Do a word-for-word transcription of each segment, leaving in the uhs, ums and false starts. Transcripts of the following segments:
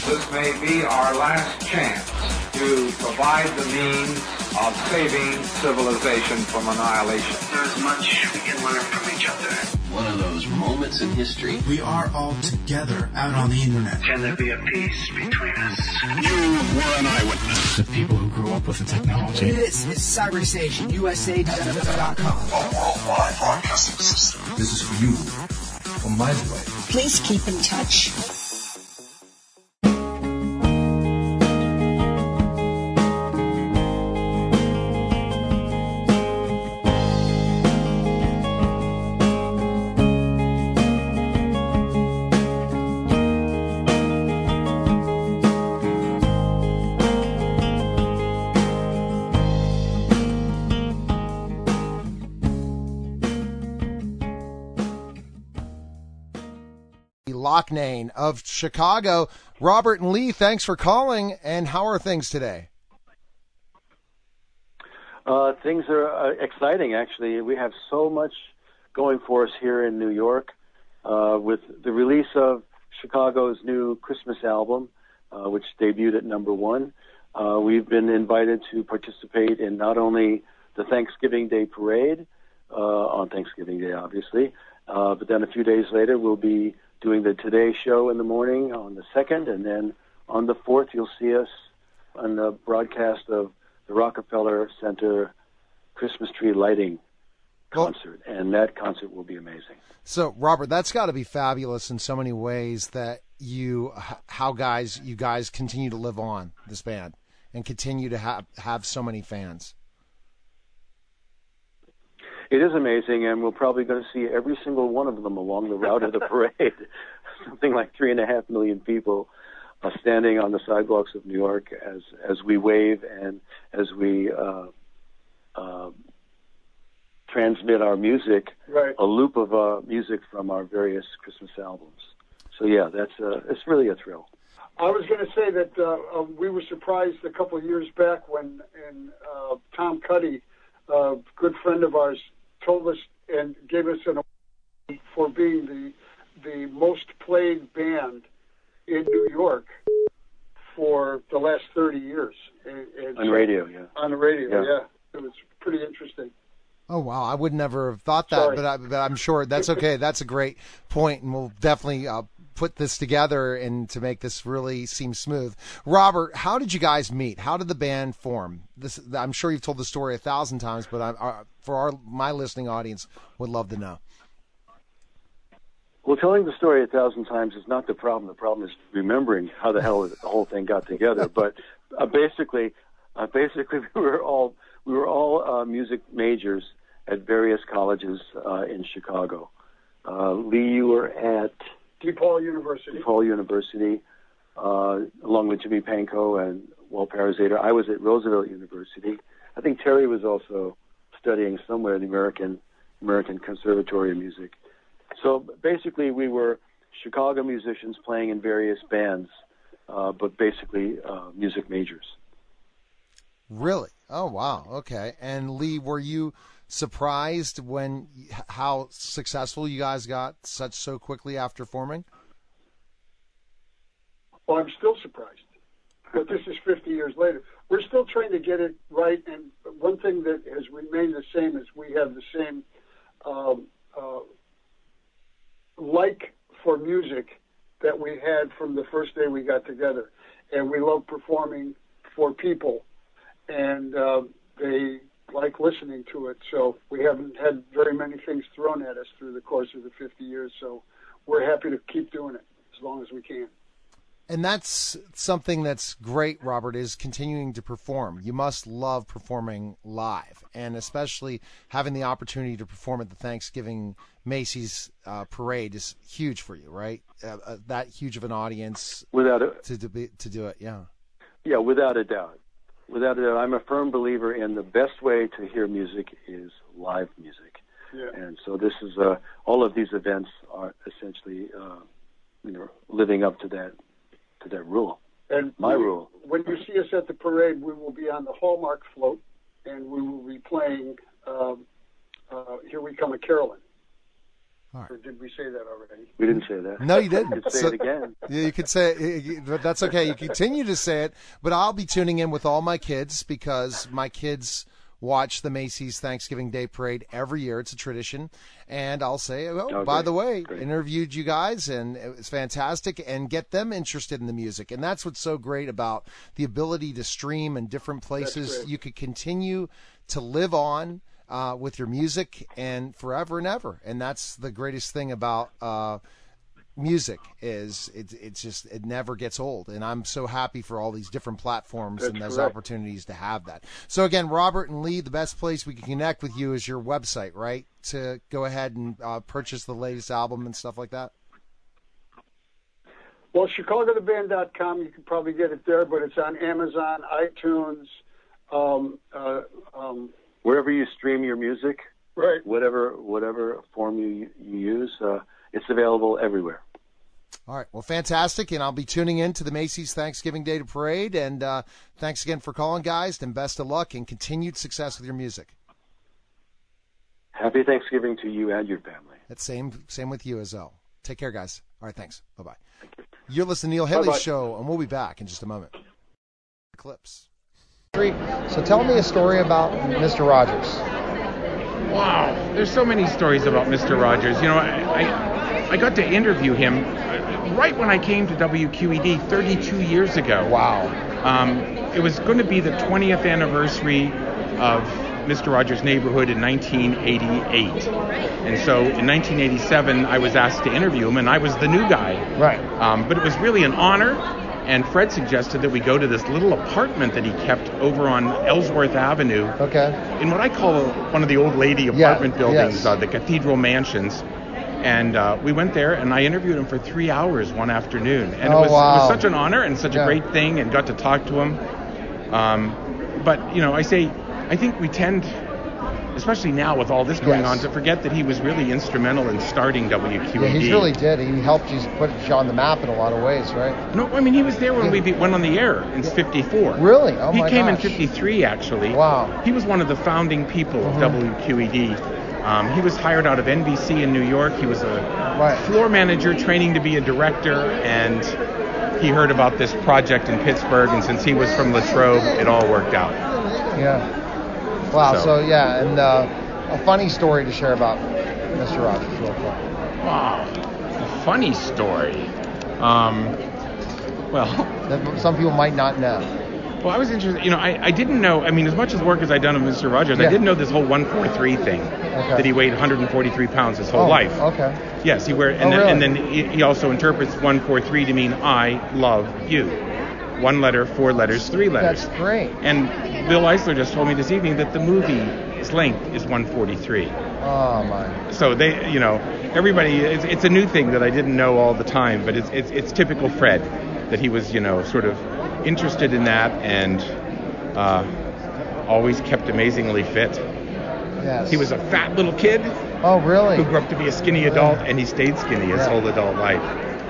This may be our last chance to provide the means of saving civilization from annihilation. There's much we can learn from each other. One of those moments in history. We are all together out on the internet. Can there be a peace between us? You were an eyewitness. The people who grew up with the technology. This is Cyberstation U S A dot com. A worldwide broadcasting system. This is for you, from my way. Please keep in touch. Loughnane of Chicago. Robert and Lee, thanks for calling. And how are things today? Uh, things are uh, exciting, actually. We have so much going for us here in New York uh, with the release of Chicago's new Christmas album, uh, which debuted at number one. Uh, we've been invited to participate in not only the Thanksgiving Day parade, uh, on Thanksgiving Day, obviously, uh, but then a few days later we'll be doing the Today Show in the morning on the second, and then on the fourth you'll see us on the broadcast of the Rockefeller Center Christmas tree lighting concert, well, and that concert will be amazing. So, Robert, that's got to be fabulous in so many ways that you, how guys, you guys continue to live on, this band, and continue to have, have so many fans. It is amazing, and we're probably going to see every single one of them along the route of the parade. Something like three and a half million people uh, standing on the sidewalks of New York as as we wave and as we uh, uh, transmit our music, right. a loop of uh, music from our various Christmas albums. So yeah, that's uh, it's really a thrill. I was going to say that uh, uh, we were surprised a couple of years back when in, uh, Tom Cuddy, a good friend of ours, told us and gave us an award for being the the most played band in New York for the last thirty years. And, and on so, radio, yeah. On the radio, yeah. yeah. It was pretty interesting. Oh, wow. I would never have thought that, Sorry. but, I, but I'm sure that's okay. That's a great point, and we'll definitely uh, put this together and to make this really seem smooth. Robert, how did you guys meet? How did the band form? This, I'm sure you've told the story a thousand times, but I, I, for our my listening audience, would love to know. Well, telling the story a thousand times is not the problem. The problem is remembering how the hell the whole thing got together. But uh, basically, uh, basically, we were all we were all uh, music majors at various colleges uh, in Chicago. Uh, Lee, you were at DePaul University. DePaul University, uh, along with Jimmy Pankow and Walt Parazater. I was at Roosevelt University. I think Terry was also studying somewhere in the American American Conservatory of Music. So basically, we were Chicago musicians playing in various bands, uh, but basically uh, music majors. Really? Oh, wow. Okay. And Lee, were you surprised when how successful you guys got such so quickly after forming? Well, I'm still surprised. But this is fifty years later. We're still trying to get it right, and one thing that has remained the same is we have the same um, uh, like for music that we had from the first day we got together. And we love performing for people, and uh, they like listening to it. So we haven't had very many things thrown at us through the course of the fifty years, so we're happy to keep doing it as long as we can. And that's something that's great, Robert, is continuing to perform. You must love performing live, and especially having the opportunity to perform at the Thanksgiving Macy's uh, parade is huge for you, right? Uh, uh, that huge of an audience without a, to, to, be, to do it, yeah. Yeah, without a doubt. Without a doubt. I'm a firm believer in the best way to hear music is live music. Yeah. And so this is, uh, all of these events are essentially, uh, you know, living up to that. to that rule. And my we, rule. When you see us at the parade, we will be on the Hallmark float, and we will be playing um, uh, Here We Come a Carolyn. All right. Or did we say that already? We didn't say that. No, you didn't. You could say So- it again. Yeah, you could say it, but that's okay. You continue to say it, but I'll be tuning in with all my kids because my kids watch the Macy's Thanksgiving Day Parade every year. It's a tradition. And I'll say, oh, Oh, by great. the way, Great. interviewed you guys, and it was fantastic, and get them interested in the music. And that's what's so great about the ability to stream in different places. You could continue to live on uh, with your music and forever and ever. And that's the greatest thing about uh, music is it, it's just it never gets old, and I'm so happy for all these different platforms That's and those correct. opportunities to have that. So again, Robert and Lee, the best place we can connect with you is your website, right? To go ahead and uh, purchase the latest album and stuff like that. Well, Chicago the Band dot com, you can probably get it there, but it's on Amazon, iTunes, um, uh, um, Wherever you stream your music, right. whatever whatever form you you use, uh, it's available everywhere. All right. Well, fantastic. And I'll be tuning in to the Macy's Thanksgiving Day Parade. And uh, thanks again for calling, guys, and best of luck and continued success with your music. Happy Thanksgiving to you and your family. That's same same with you as well. Take care, guys. All right, thanks. Bye-bye. You're listening to Neil Haley's Bye-bye. show, and we'll be back in just a moment. Clips. So tell me a story about Mister Rogers. Wow, there's so many stories about Mister Rogers. You know, I, I, I got to interview him right when I came to W Q E D thirty-two years ago. Wow. Um, it was going to be the twentieth anniversary of Mister Rogers' Neighborhood in nineteen eighty-eight. And so in nineteen eighty-seven, I was asked to interview him, and I was the new guy. Right. Um, but it was really an honor. And Fred suggested that we go to this little apartment that he kept over on Ellsworth Avenue. Okay. In what I call one of the old lady apartment Yeah, buildings, yes. uh, the Cathedral Mansions. And uh, we went there, and I interviewed him for three hours one afternoon. And Oh, it, was, wow. it was such an honor and such Yeah. a great thing, and got to talk to him. Um, but, you know, I say, I think we tend, especially now with all this going Yes. on, to forget that he was really instrumental in starting W Q E D. Yeah, he really did. He helped you put you on the map in a lot of ways, right? No, I mean, he was there when we be, went on the air in fifty-four. Really? Oh, he my came gosh. in fifty-three, actually. Wow. He was one of the founding people of W Q E D. Um, he was hired out of N B C in New York. He was a Right. floor manager training to be a director, and he heard about this project in Pittsburgh, and since he was from Latrobe, it all worked out. Yeah. Wow. So, So- yeah, and uh, a funny story to share about Mister Rogers, real quick. Wow. A funny story. Um, well... That some people might not know. Well, I was interested, you know, I, I didn't know, I mean, as much as work as I'd done with Mister Rogers, Yeah. I didn't know this whole one forty-three thing, that he weighed one hundred forty-three pounds his whole Oh, life. okay. Yes, he wear, and, Oh, then, really? and then he, he also interprets one forty-three to mean I love you. One letter, four letters, three letters. That's great. And Bill Eisler just told me this evening that the movie's length is one forty-three. Oh, my. So they, you know, everybody, it's, it's a new thing that I didn't know all the time, but it's, it's, it's typical Fred, that he was, you know, sort of interested in that and uh, always kept amazingly fit. Yes. He was a fat little kid Oh, really? who grew up to be a skinny adult, and he stayed skinny his Yeah. whole adult life.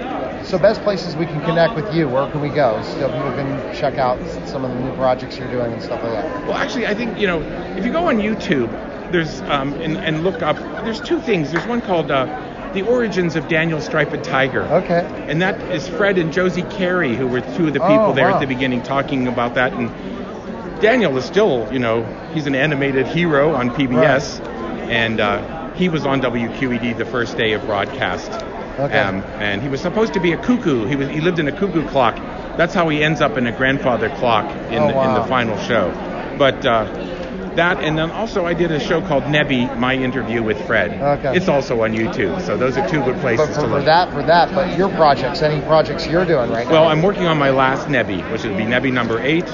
So best places we can connect with you, where can we go? So people can check out some of the new projects you're doing and stuff like that. Well, actually, I think, you know, if you go on YouTube, there's um, and, and look up, there's two things. There's one called uh, The Origins of Daniel Striped Tiger. Okay. And that is Fred and Josie Carey, who were two of the people Oh, there wow. at the beginning talking about that. And Daniel is still, you know, he's an animated hero on P B S. And uh, he was on W Q E D the first day of broadcast. Okay. Um, and he was supposed to be a cuckoo. He was he lived in a cuckoo clock. That's how he ends up in a grandfather clock in, Oh, the, wow. in the final show. But uh, that, and then also I did a show called Nebby, My Interview with Fred. Okay. It's also on YouTube. So those are two good places But for, to for look. that, for that, but your projects, any projects you're doing right Well, now? I'm working on my last Nebby, which would be Nebby number eight.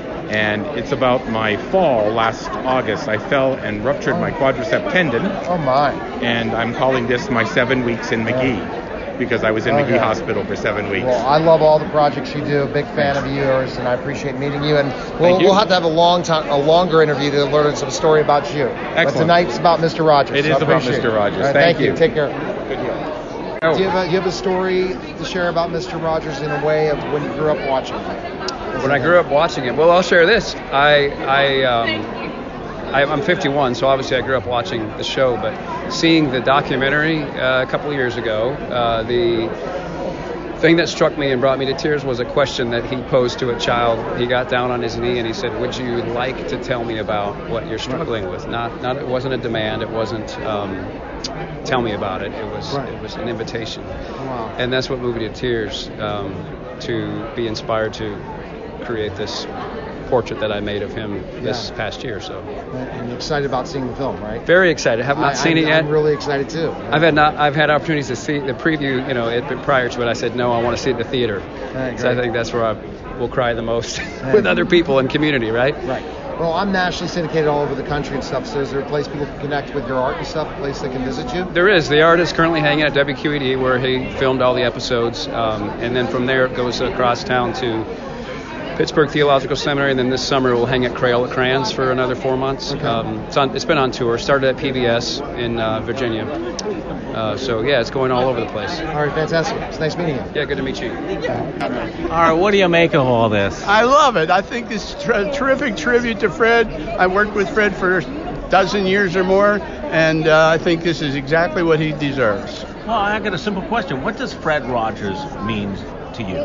And it's about my fall last August. I fell and ruptured my quadricep tendon. Oh, my. And I'm calling this my seven weeks in McGee, because I was in Okay. McGee Hospital for seven weeks. Well, I love all the projects you do. Big fan of yours, and I appreciate meeting you. And we'll, you. we'll have to have a long time, a longer interview to learn some story about you. But Excellent. tonight's about Mister Rogers. It so is I about appreciate Mister it. Rogers. All right, Thank thank you. you. Take care. Good deal. Do you, have a, do you have a story to share about Mister Rogers in a way of when you grew up watching him? When I grew up watching it, well, I'll share this. I, I, um, I, I'm fifty-one, so obviously I grew up watching the show. But seeing the documentary uh, a couple of years ago, uh, the thing that struck me and brought me to tears was a question that he posed to a child. He got down on his knee and he said, "Would you like to tell me about what you're struggling with?" Not, not. It wasn't a demand. It wasn't. Um, tell me about it. It was. Right. It was an invitation. Wow. And that's what moved me to tears. Um, to be inspired to create this portrait that I made of him this yeah. past year. So. And you're excited about seeing the film, right? Very excited. Have not I, seen I'm, it yet. I'm really excited too. I've had not. I've had opportunities to see the preview. You know, it, prior to it, I said no. I want to see it in the theater. Right, so I think that's where I will cry the most with other people and community. Right. Right. Well, I'm nationally syndicated all over the country and stuff. So is there a place people can connect with your art and stuff? A place they can visit you? There is. The art is currently hanging at W Q E D, where he filmed all the episodes, um, and then from there it goes across town to Pittsburgh Theological Seminary, and then this summer we'll hang at Crayola Crayons for another four months. Okay. Um, it's, on, it's been on tour. Started at P B S in uh, Virginia. Uh, so, yeah, it's going all over the place. All right, fantastic. It's nice meeting you. Yeah, good to meet you. All right, what do you make of all this? I love it. I think this is a terrific tribute to Fred. I worked with Fred for a dozen years or more, and uh, I think this is exactly what he deserves. Well, I got a simple question. What does Fred Rogers mean to you?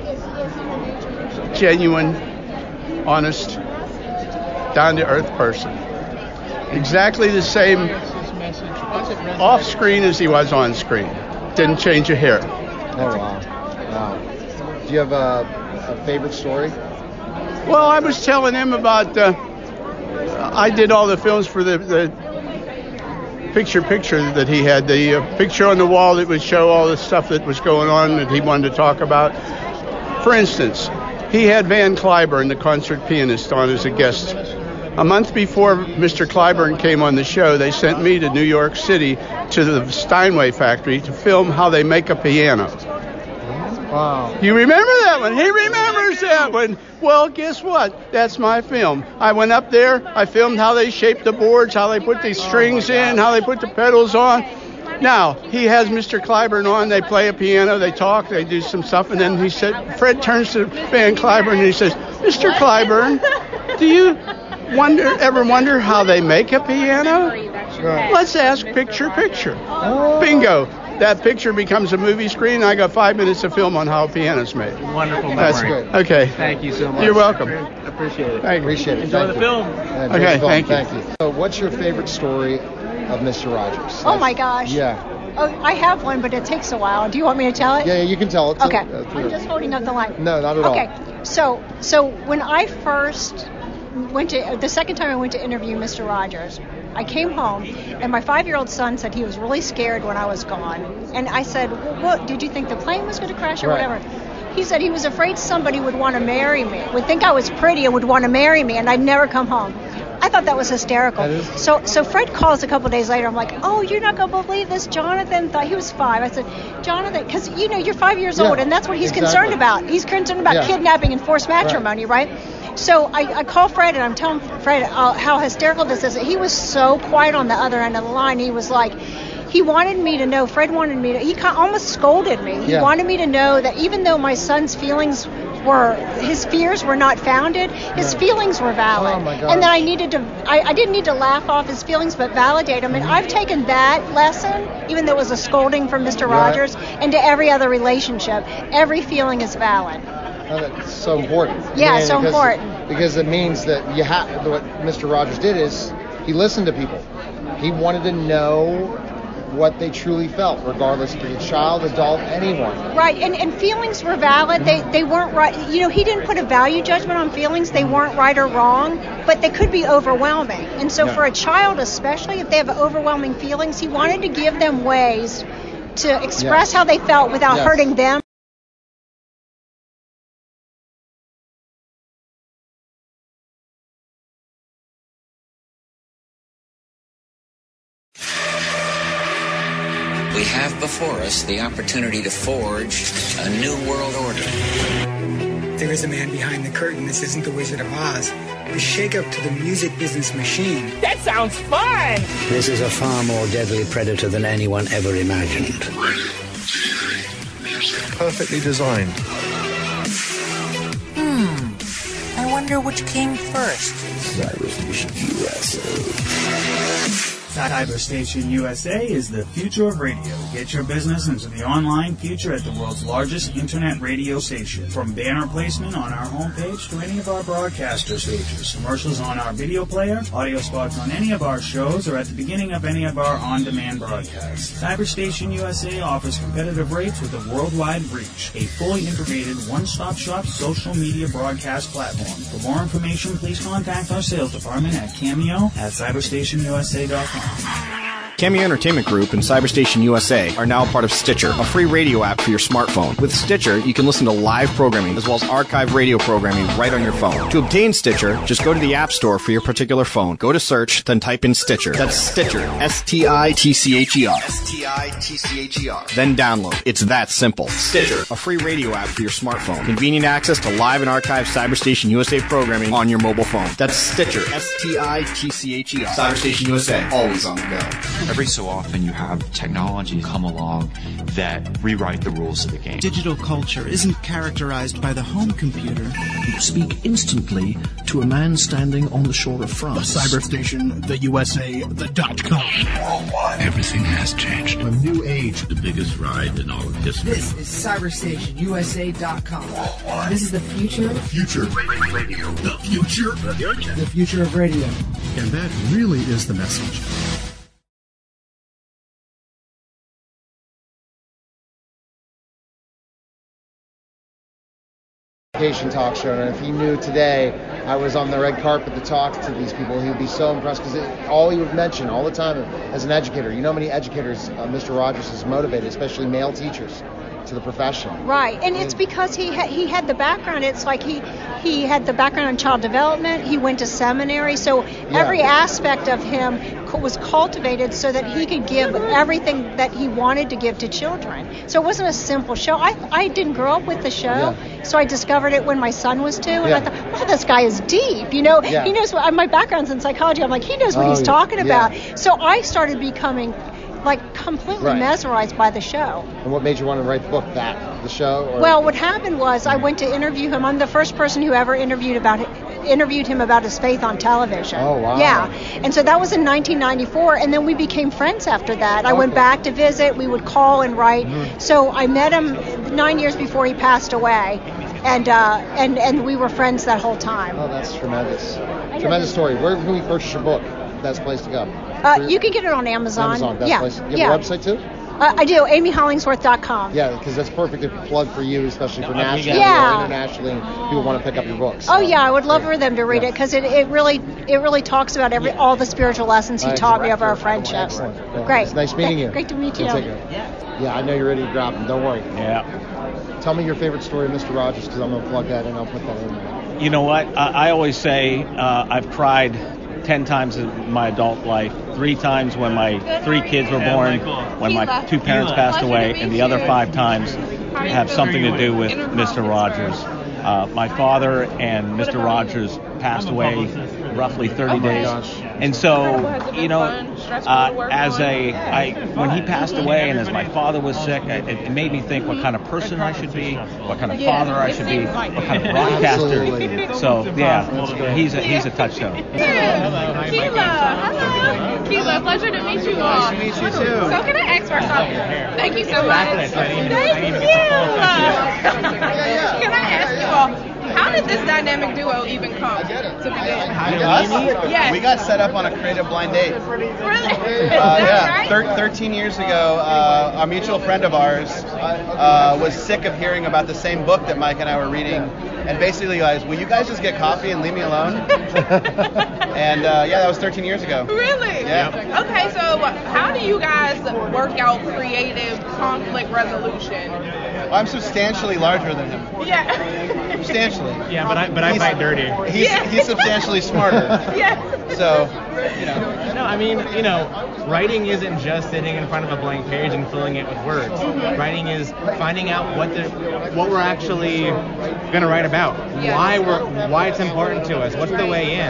Genuine, honest, down-to-earth person. Exactly the same off screen as he was on screen. Didn't change a hair. Oh, wow. Wow. Do you have a, a favorite story? Well, I was telling him about, uh, I did all the films for the, the picture picture that he had, the uh, picture on the wall that would show all the stuff that was going on that he wanted to talk about. For instance, he had Van Cliburn, the concert pianist, on as a guest. A month before Mister Cliburn came on the show, they sent me to New York City to the Steinway factory to film how they make a piano. Wow. You remember that one? He remembers that one. Well, guess what? That's my film. I went up there, I filmed how they shaped the boards, how they put these strings in, how they put the pedals on. Now, he has Mister Cliburn on, they play a piano, they talk, they do some stuff, and then he said, Fred turns to Van Cliburn and he says, Mister Cliburn, do you wonder ever wonder how they make a piano? Right. Let's ask picture picture. Oh. Bingo. That picture becomes a movie screen. I got five minutes of film on how a piano's made. Wonderful memory. That's good. Okay. Thank you so much. You're welcome. Appreciate it. Thank Appreciate it. Enjoy thank the you. film. Uh, okay, film. thank you. Thank you. So what's your favorite story of Mister Rogers? Oh, my gosh. Yeah. Oh, I have one, but it takes a while. Do you want me to tell it? Yeah, yeah, you can tell it. Okay. Uh, I'm just holding up the line. No, not at okay. all. Okay. So, so when I first went to, the second time I went to interview Mister Rogers, I came home, and my five-year-old son said he was really scared when I was gone. And I said, well, what, did you think the plane was going to crash or right. whatever? He said he was afraid somebody would want to marry me, would think I was pretty and would want to marry me, and I'd never come home. I thought that was hysterical. That is. So so Fred calls a couple of days later. I'm like, oh, you're not going to believe this. Jonathan thought he was five. I said, Jonathan, because, you know, you're five years yeah, old, and that's what he's exactly. concerned about. He's concerned about yeah. kidnapping and forced matrimony, right? right? So I, I call Fred, and I'm telling Fred uh, how hysterical this is. He was so quiet on the other end of the line. He was like, he wanted me to know, Fred wanted me to, he almost scolded me. He yeah. wanted me to know that even though my son's feelings were, his fears were not founded, his yeah. feelings were valid. Oh my gosh. And then I needed to, I, I didn't need to laugh off his feelings, but validate them. And I've taken that lesson, even though it was a scolding from Mister Yeah. Rogers, into every other relationship. Every feeling is valid. Oh, that's so important. Yeah, I mean, so because, important. Because it means that you have, what Mister Rogers did is he listened to people. He wanted to know what they truly felt, regardless of the child, adult, anyone. Right, and, and feelings were valid. They they weren't right. You know, he didn't put a value judgment on feelings. They weren't right or wrong, but they could be overwhelming. And so Yeah. for a child especially, if they have overwhelming feelings, he wanted to give them ways to express Yes. how they felt without Yes. hurting them. We have before us the opportunity to forge a new world order. There is a man behind the curtain. This isn't the Wizard of Oz. The shake-up to the music business machine. That sounds fun! This is a far more deadly predator than anyone ever imagined. Perfectly designed. Hmm. I wonder which came first. Cybervision U S A. CyberStation U S A is the future of radio. Get your business into the online future at the world's largest internet radio station. From banner placement on our homepage to any of our broadcaster stages, commercials on our video player, audio spots on any of our shows, or at the beginning of any of our on-demand broadcasts. CyberStation U S A offers competitive rates with a worldwide reach. A fully integrated one-stop shop social media broadcast platform. For more information, please contact our sales department at Cameo at cyberstation U S A dot com. Cameo Entertainment Group and Cyberstation U S A are now part of Stitcher, a free radio app for your smartphone. With Stitcher, you can listen to live programming as well as archived radio programming right on your phone. To obtain Stitcher, just go to the App Store for your particular phone. Go to search, then type in Stitcher. That's Stitcher. S T I T C H E R. S T I T C H E R. Then download. It's that simple. Stitcher, a free radio app for your smartphone. Convenient access to live and archived Cyberstation U S A programming on your mobile phone. That's Stitcher. S T I T C H E R. Cyberstation U S A. Always on the go. Every so often you have technology come along that rewrite the rules of the game. Digital culture isn't characterized by the home computer. You speak instantly to a man standing on the shore of France. The Cyberstation, the U S A, the dot com. Worldwide. Everything has changed. A new age. The biggest ride in all of history. This is Cyberstation U S A dot com. Worldwide. This is the future. The future. Radio. The future. The future. The future of radio. And that really is the message. Talk show, and if he knew today I was on the red carpet to talk to these people, he would be so impressed, because all he would mention all the time as an educator, you know how many educators uh, Mister Rogers has motivated, especially male teachers, to the profession. Right, and it's because he ha- he had the background. It's like he he had the background in child development. He went to seminary, so Yeah. every aspect of him co- was cultivated so that he could give everything that he wanted to give to children. So it wasn't a simple show. I I didn't grow up with the show, Yeah. so I discovered it when my son was two, and Yeah. I thought, wow, this guy is deep. You know, Yeah. he knows what my background's in psychology. I'm like, he knows what Oh, he's yeah. talking Yeah. about. So I started becoming like completely Right. mesmerized by the show. And what made you want to write the book? That the show? Or? Well, what happened was I went to interview him. I'm the first person who ever interviewed about interviewed him about his faith on television. Oh, wow. Yeah, and so that was in nineteen ninety-four, and then we became friends after that. I went Okay. back to visit. We would call and write. Mhm. So I met him nine years before he passed away, and uh, and and we were friends that whole time. Oh, that's tremendous. Tremendous story. Where can we purchase your book? Best place to go. Uh, you can get it on Amazon. Amazon, best yeah, place. You have yeah. a website too? Uh, I do. Amy Hollingsworth dot com. Yeah, because that's perfect to plug for you, especially for nationally Yeah. or internationally. People want to pick up your books. Oh yeah, I would love for them to read it, because it, it really it really talks about every all the spiritual lessons he Nice. taught me over our friendship. Excellent. Well, Great. It's nice meeting you. Great to meet Good you. to take care. Yeah, I know you're ready to drop them. Don't worry. Yeah. Tell me your favorite story of Mister Rogers, because I'm going to plug that in. I'll put that in there. You know what? I, I always say uh, I've cried ten times in my adult life. Three times when my three kids were born, when my two parents passed away, and the other five times have something to do with Mister Rogers. Uh, my father and Mister Rogers passed away roughly thirty days, and so you know, uh, as a I when he passed away, and as my father was sick, it, it made me think what kind of person I should be, what kind of father I should be, what kind of broadcaster. Absolutely. So yeah, he's a he's a touchstone. Keela, hello. Keela, pleasure to meet you all. Nice to meet you too. So can I ask for something? Thank you so much. Thank you. Can I ask you all, how did this dynamic duo even come to begin? Us? Yes. We got set up on a creative blind date. Really? Uh, yeah, Thir- thirteen years ago, uh, a mutual friend of ours uh, was sick of hearing about the same book that Mike and I were reading, and basically guys, will you guys just get coffee and leave me alone? And uh, yeah, that was thirteen years ago. Really? Yeah. Okay, so how do you guys work out creative conflict resolution? Well, I'm substantially larger than him. Yeah. Substantially. Yeah, but I but I He's- fight dirty. He's Yeah. he's substantially smarter. Yeah. So, you know. No, I mean, you know, writing isn't just sitting in front of a blank page and filling it with words. Writing is finding out what the what we're actually going to write about. Yeah. Why we're why it's important to us. What's the way in?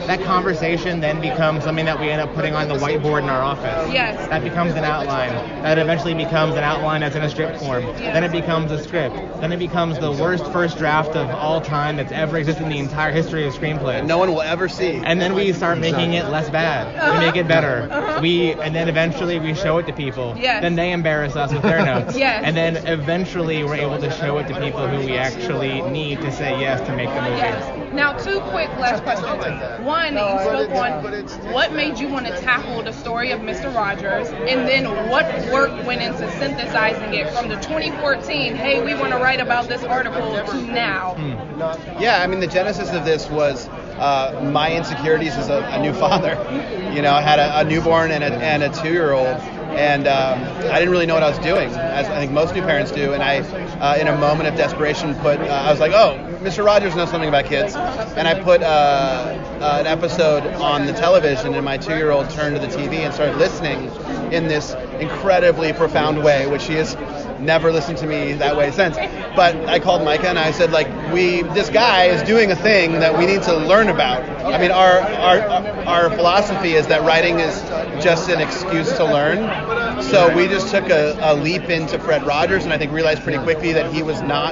that conversation then becomes something that we end up putting on the whiteboard in our office. Yes. That becomes an outline. That eventually becomes an outline that's in a script form. Yes. Then it becomes a script. Then it becomes the worst first draft of all time that's ever existed in the entire history of screenplays. No one will ever see. And then we start making it less bad. We make it better. Uh-huh. We and then eventually we show it to people. Yes. Then they embarrass us with their notes. Yes. And then eventually we're able to show it to people who we actually need to say yes to make the movie. Yes. Now, two quick last questions. One, you spoke on what made you want to tackle the story of Mister Rogers, and then what work went into synthesizing it from the twenty fourteen, hey, we want to write about this article, to now. Hmm. Yeah, I mean, the genesis of this was uh, my insecurities as a, a new father. You know, I had a, a newborn and a, and a two-year-old. And um, I didn't really know what I was doing, as I think most new parents do. And I, uh, in a moment of desperation, put uh, I was like, oh, Mister Rogers knows something about kids. And I put uh, uh, an episode on the television, and my two-year-old turned to the T V and started listening in this incredibly profound way, which he has never listened to me that way since. But I called Micah and I said, like, we, this guy is doing a thing that we need to learn about. I mean, our our our philosophy is that writing is just an excuse to learn. So we just took a, a leap into Fred Rogers, and I think realized pretty quickly that he was not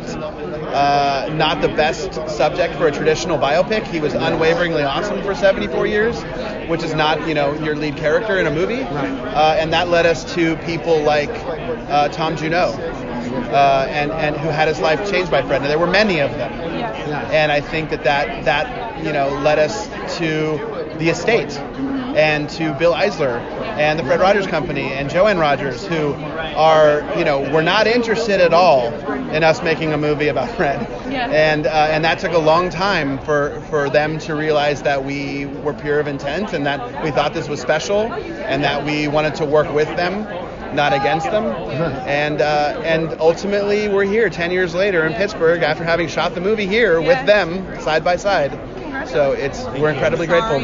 uh, not the best subject for a traditional biopic. He was unwaveringly awesome for seventy-four years, which is not, you know, your lead character in a movie. Uh, and that led us to people like uh, Tom Junot, uh, and and who had his life changed by Fred. And there were many of them. And I think that that, that you know led us to The Estate, and to Bill Eisler and the Fred Rogers Company and Joanne Rogers, who are, you know, were not interested at all in us making a movie about Fred. Yeah. And uh, and that took a long time for, for them to realize that we were pure of intent, and that we thought this was special, and that we wanted to work with them, not against them. And uh, and ultimately we're here ten years later in Pittsburgh after having shot the movie here with them side by side. So it's we're incredibly grateful.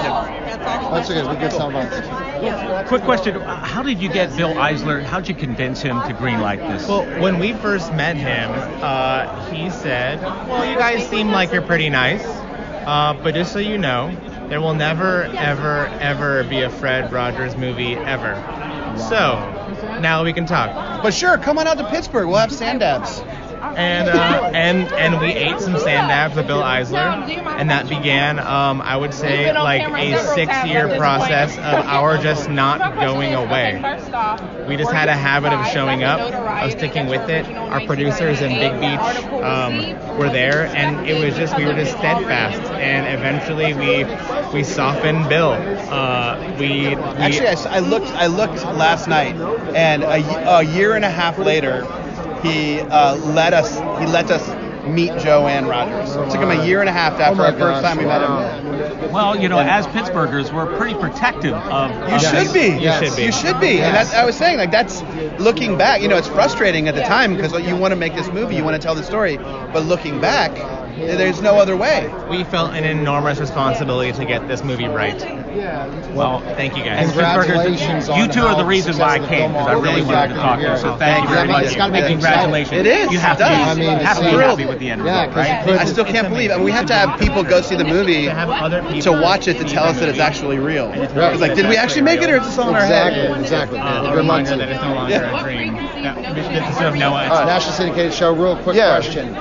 That's okay. We get some Yeah. Quick question: how did you get Bill Eisler? How did you convince him to greenlight this? Well, when we first met him, uh, he said, "Well, you guys seem like you're pretty nice, uh, but just so you know, there will never, ever, ever be a Fred Rogers movie ever. So now we can talk." But sure, come on out to Pittsburgh. We'll have sand-dabs. And uh, and and we ate some sand-dabs with Bill Eisler, and that began, um, I would say, like a six-year process of our just not going away. We just had a habit of showing up, of sticking with it. Our producers in Big Beach um, were there, and it was just we were just steadfast. And eventually, we we softened Bill. Uh, we, we actually I, I looked I looked last night, and a, a year and a half later. He uh, let us. He let us meet Joanne Rogers. It took him a year and a half after oh our gosh, first time we wow. met him. Well, you know, as Pittsburghers, we're pretty protective of. You of should this. be. You should be. You should be. Yes. And that's, I was saying, like, that's looking back. You know, it's frustrating at the time because you want to make this movie, you want to tell the story, but looking back, there's no other way. We felt an enormous responsibility to get this movie right. Well, thank you guys. Congratulations on You two are the how reason why I successful came, the because I film really is. wanted to talk to you. So thank you very much. It's gotta make you Congratulations. It is. You have It to be, does. I mean, have to be it's- happy with the end of Yeah, it, 'cause right? you I still can't believe it. I mean, we have to have people go see the movie to watch it to tell us that it's actually real. It's like, did we actually make it, or is this all in our Exactly, head? exactly. Uh, Good a luck reminder to that you. it's no longer Yeah. a dream. That, this is sort of Noah. All right, National Syndicated Show. Real quick Yeah. question: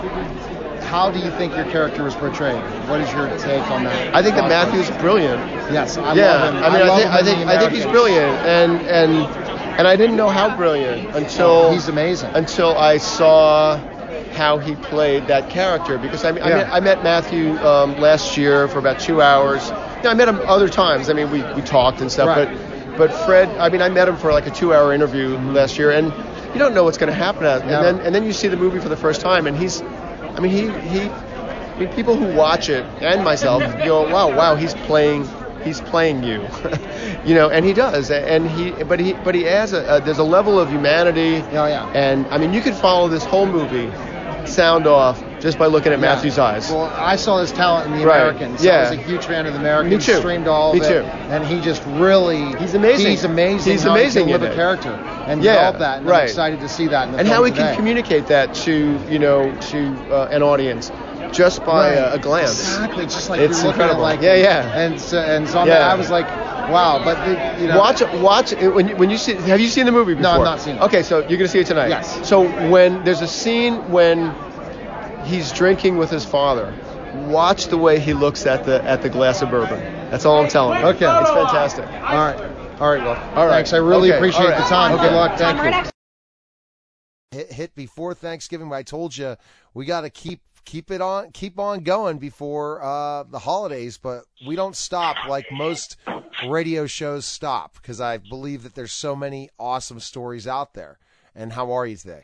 how do you think your character was portrayed? What is your take on that? I think that Matthew's brilliant. Yes, I yeah, love him. I mean, I, love think him I in think The I think he's Americans. brilliant, and and and I didn't know how brilliant until He's amazing. until I saw how he played that character. Because I mean, I, Yeah. met, I met Matthew um, last year for about two hours. You know, I met him other times. I mean, we, we talked and stuff, Right. but but Fred, I mean, I met him for like a two-hour interview last year, and you don't know what's going to happen. And Never. then and then you see the movie for the first time, and he's, I mean, he he. I mean, people who watch it and myself go, wow, wow, he's playing, he's playing you, you know, and he does, and he, but he, but he adds a, a there's a level of humanity, Oh, yeah. and I mean, you could follow this whole movie, sound off, just by looking at Yeah. Matthew's eyes. Well, I saw his talent in The Right. Americans. Yeah. I was a huge fan of The Americans. Me too. Streamed all Me of it. too. And he just really... He's amazing. He's amazing He's how amazing he in can live it. a character and Yeah, develop that. And right. I'm excited to see that in the And film how he today. can communicate that to, you know, to uh, an audience. just by Right. a, a glance. Exactly, just like it's you're looking at, incredible. like, yeah, yeah. And so, and so on Yeah. that, I was like, wow. But the, you know, Watch it. Watch it. When you, when you see. Have you seen the movie before? No, I've not seen it. Okay, so you're gonna see it tonight. Yes. So when there's a scene when he's drinking with his father, watch the way he looks at the at the glass of bourbon. That's all I'm telling you. Okay. It's fantastic. All right. All right. Well, All right. thanks. I really Okay. appreciate All right. the time. Okay. Good luck. Thank Right you. after- Hit, hit before Thanksgiving. But I told you we got to keep keep it on, keep on going before uh, the holidays. But we don't stop like most radio shows stop, because I believe that there's so many awesome stories out there. And how are you today?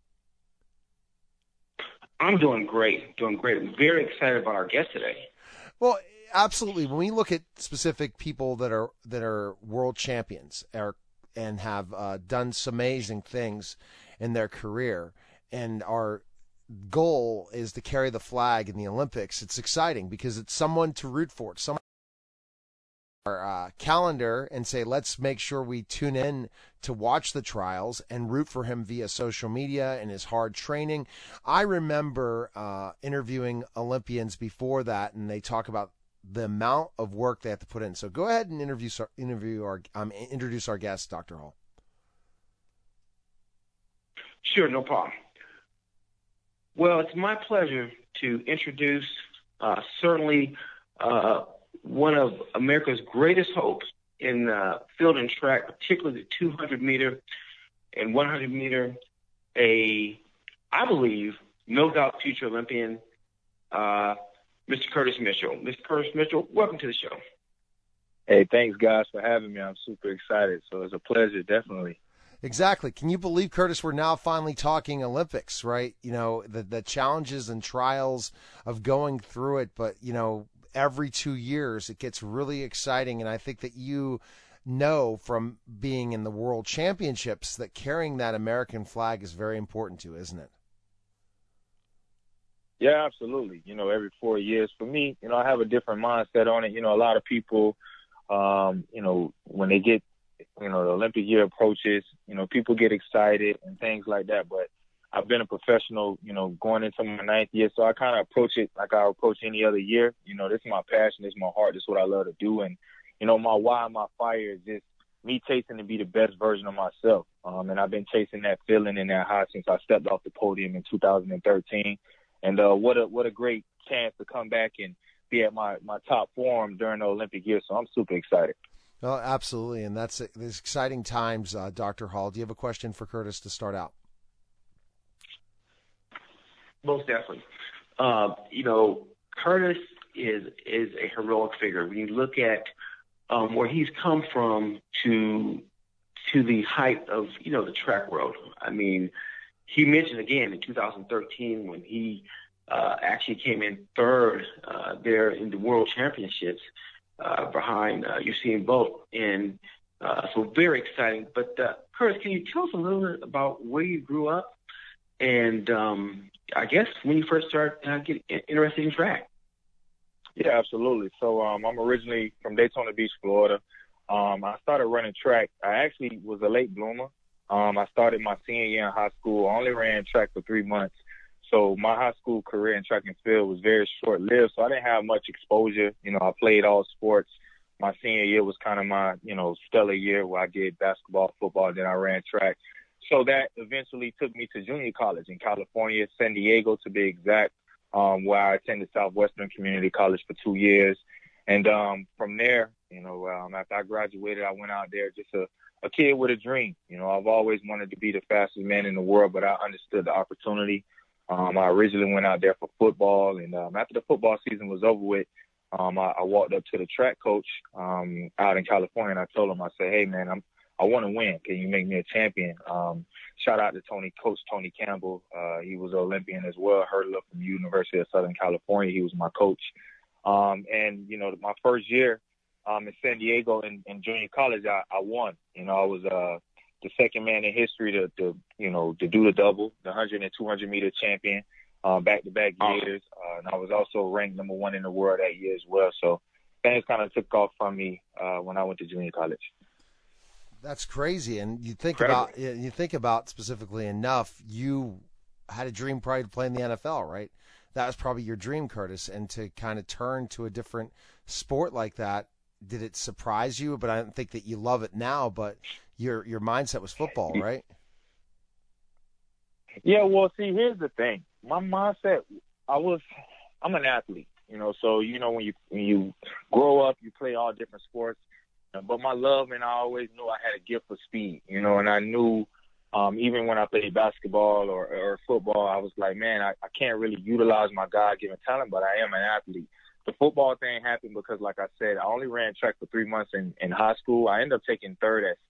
I'm doing great, doing great. I'm very excited about our guest today. Well, absolutely. When we look at specific people that are that are world champions are, and have uh, done some amazing things in their career, and our goal is to carry the flag in the Olympics, it's exciting because it's someone to root for. It's someone our uh, calendar and say, let's make sure we tune in to watch the trials and root for him via social media and his hard training. I remember uh, interviewing Olympians before that, and they talk about the amount of work they have to put in. So go ahead and interview interview our um, introduce our guest, Doctor Hall. Sure, no problem. Well, it's my pleasure to introduce uh, certainly uh, one of America's greatest hopes in uh, field and track, particularly the two hundred meter and one hundred meter, a, I believe, no doubt future Olympian, uh, Mister Curtis Mitchell. Mister Curtis Mitchell, welcome to the show. Hey, thanks, guys, for having me. I'm super excited. So it's a pleasure, definitely. Exactly. Can you believe, Curtis, we're now finally talking Olympics, right? You know, the, the challenges and trials of going through it, but, you know, every two years it gets really exciting. And I think that you know from being in the World Championships that carrying that American flag is very important to you, isn't it? Yeah, absolutely. You know, every four years for me, you know, I have a different mindset on it. You know, a lot of people, um, you know, when they get, you know, the Olympic year approaches, you know, people get excited and things like that. But I've been a professional, you know, going into my ninth year. So I kind of approach it like I approach any other year. You know, this is my passion. This is my heart. This is what I love to do. And, you know, my why, my fire is just me chasing to be the best version of myself. Um, and I've been chasing that feeling and that high since I stepped off the podium in two thousand thirteen. And uh, what a what a great chance to come back and be at my, my top form during the Olympic year. So I'm super excited. Oh, absolutely. And that's these exciting times, uh, Doctor Hall. Do you have a question for Curtis to start out? Most definitely. Uh, you know, Curtis is is a heroic figure. When you look at um, where he's come from to to the height of, you know, the track world. I mean, he mentioned again in two thousand thirteen when he uh, actually came in third uh, there in the World Championships uh, behind uh, Usain Bolt. And uh, so very exciting. But uh, Curtis, can you tell us a little bit about where you grew up and um, I guess when you first started uh, getting interested in track? Yeah, absolutely. So um, I'm originally from Daytona Beach, Florida. Um, I started running track. I actually was a late bloomer. Um, I started my senior year in high school. I only ran track for three months. So my high school career in track and field was very short-lived, so I didn't have much exposure. You know, I played all sports. My senior year was kind of my, you know, stellar year where I did basketball, football, then I ran track. So that eventually took me to junior college in California, San Diego to be exact, um, where I attended Southwestern Community College for two years. And um, from there, you know, um, after I graduated, I went out there just a, a kid with a dream. You know, I've always wanted to be the fastest man in the world, but I understood the opportunity. Um, I originally went out there for football, and um, after the football season was over with, um, I, I walked up to the track coach um, out in California, and I told him, I said, hey, man, I'm, I want to win. Can you make me a champion? Um, shout out to Tony, Coach Tony Campbell. Uh, he was an Olympian as well, hurdler from University of Southern California. He was my coach. Um, and, you know, my first year um, in San Diego in, in junior college, I, I won. You know, I was uh, the second man in history to, to, you know, to do the double, the one hundred and two hundred meter champion, uh, back-to-back years. Uh, and I was also ranked number one in the world that year as well. So things kind of took off from me uh, when I went to junior college. That's crazy. And you think Incredible. about you think about specifically enough, you had a dream probably to play in the N F L, right? that was probably your dream, Curtis, and to kind of turn to a different sport like that, did it surprise you? But I don't think that you love it now, but your your mindset was football, right? Yeah, well, see, here's the thing. My mindset, I was, I'm an athlete, you know, so, you know, when you when you grow up, you play all different sports. But my love, and I always knew I had a gift for speed, you know, and I knew um, even when I played basketball or, or football, I was like, man, I, I can't really utilize my God-given talent, but I am an athlete. The football thing happened because, like I said, I only ran track for three months in, in high school. I ended up taking third at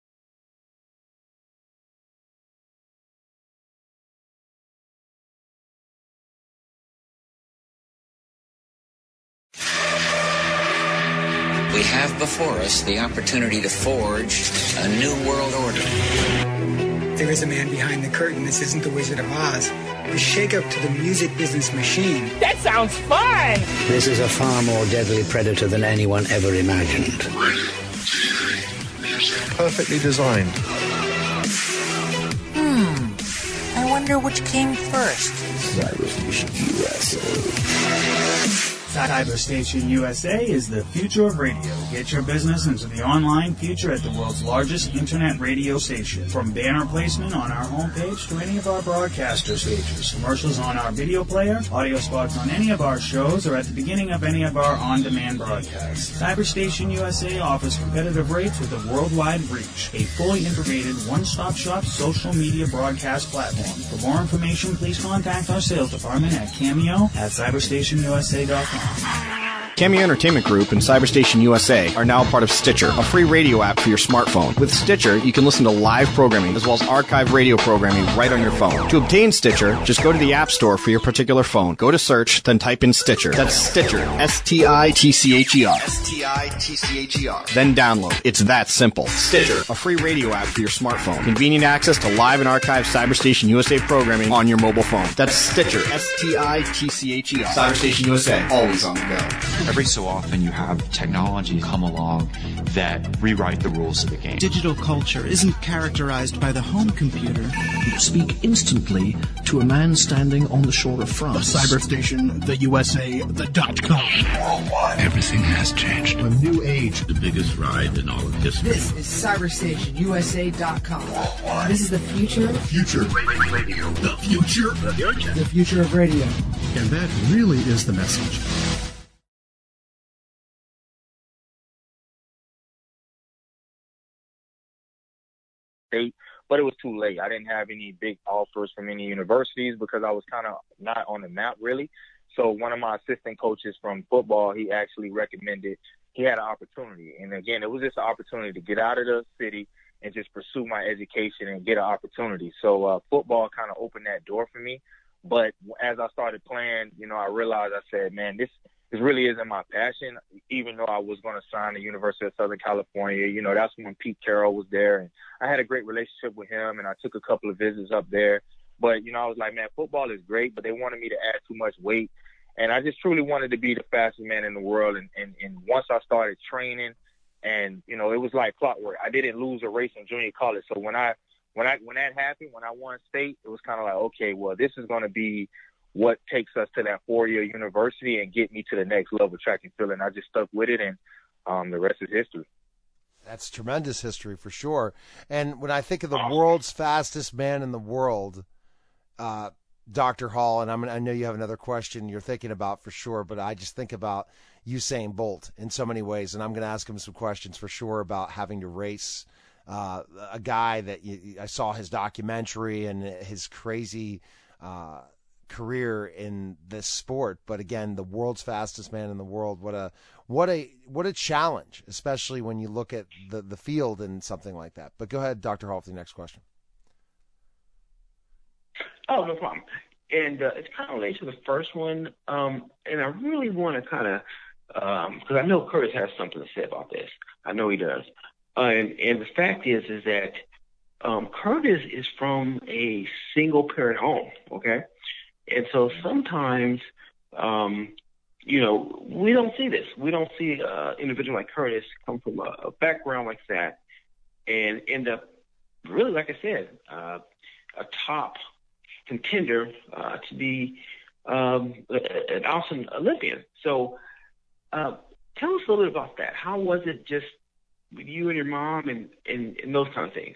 We have before us the opportunity to forge a new world order. There is a man behind the curtain. This isn't the Wizard of Oz. A shakeup to the music business machine. That sounds fun! This is a far more deadly predator than anyone ever imagined. Perfectly designed. Hmm. I wonder which came first. Cyberstation U S A. Cyberstation U S A is the future of radio. Get your business into the online future at the world's largest internet radio station. From banner placement on our homepage to any of our broadcaster stages, commercials on our video player, audio spots on any of our shows, or at the beginning of any of our on-demand broadcasts. Cyberstation U S A offers competitive rates with a worldwide reach. A fully integrated one-stop shop social media broadcast platform. For more information, please contact our sales department at Cameo at cyberstation U S A dot com. Cameo Entertainment Group and Cyberstation U S A are now part of Stitcher, a free radio app for your smartphone. With Stitcher, you can listen to live programming as well as archive radio programming right on your phone. To obtain Stitcher, just go to the App Store for your particular phone. Go to search, then type in Stitcher. That's Stitcher. S T I T C H E R. S T I T C H E R. Then download. It's that simple. Stitcher, a free radio app for your smartphone. Convenient access to live and archived Cyberstation U S A programming on your mobile phone. That's Stitcher. S T I T C H E R. Cyberstation U S A. Always on the go. Every so often you have technology come along that rewrite the rules of the game. Digital culture isn't characterized by the home computer. You speak instantly to a man standing on the shore of France. The Cyberstation, the U S A, the dot com. Worldwide. Everything has changed. A new age. The biggest ride in all of history. This is cyberstation U S A dot com. Worldwide. This is the future. The future. Radio. The future. The future of radio. And that really is the message. State, but it was too late. I didn't have any big offers from any universities because I was kind of not on the map really. So one of my assistant coaches from football, he actually recommended, he had an opportunity. And again, it was just an opportunity to get out of the city and just pursue my education and get an opportunity. So uh, football kind of opened that door for me. But as I started playing, you know, I realized, I said, man, this This really isn't my passion, even though I was going to sign the University of Southern California. You know, that's when Pete Carroll was there, and I had a great relationship with him, and I took a couple of visits up there. But, you know, I was like, man, football is great, but they wanted me to add too much weight. And I just truly wanted to be the fastest man in the world. And, and, and once I started training, and, you know, it was like clockwork. I didn't lose a race in junior college. So when I when I when that happened, when I won state, it was kind of like, okay, well, this is going to be what takes us to that four-year university and get me to the next level track and field. And I just stuck with it, and um, the rest is history. That's tremendous history for sure. And when I think of the world's fastest man in the world, uh, Doctor Hall, and I'm, I know you have another question you're thinking about for sure, but I just think about Usain Bolt in so many ways, and I'm going to ask him some questions for sure about having to race uh, a guy that you, I saw his documentary and his crazy uh, career in this sport. But again, the world's fastest man in the world, what a what a what a challenge, especially when you look at the the field and something like that. But go ahead, Doctor Hall, with the next question. Oh, no problem. And uh, it's kind of related to the first one, um, and I really want to kind of, because um, I know Curtis has something to say about this. I know he does. Uh, and, and the fact is, is that um, Curtis is from a single-parent home, okay? And so sometimes, um, you know, we don't see this. We don't see an individual like Curtis come from a, a background like that and end up, really, like I said, uh, a top contender uh, to be um, an awesome Olympian. So uh, tell us a little bit about that. How was it just with you and your mom and, and, and those kind of things?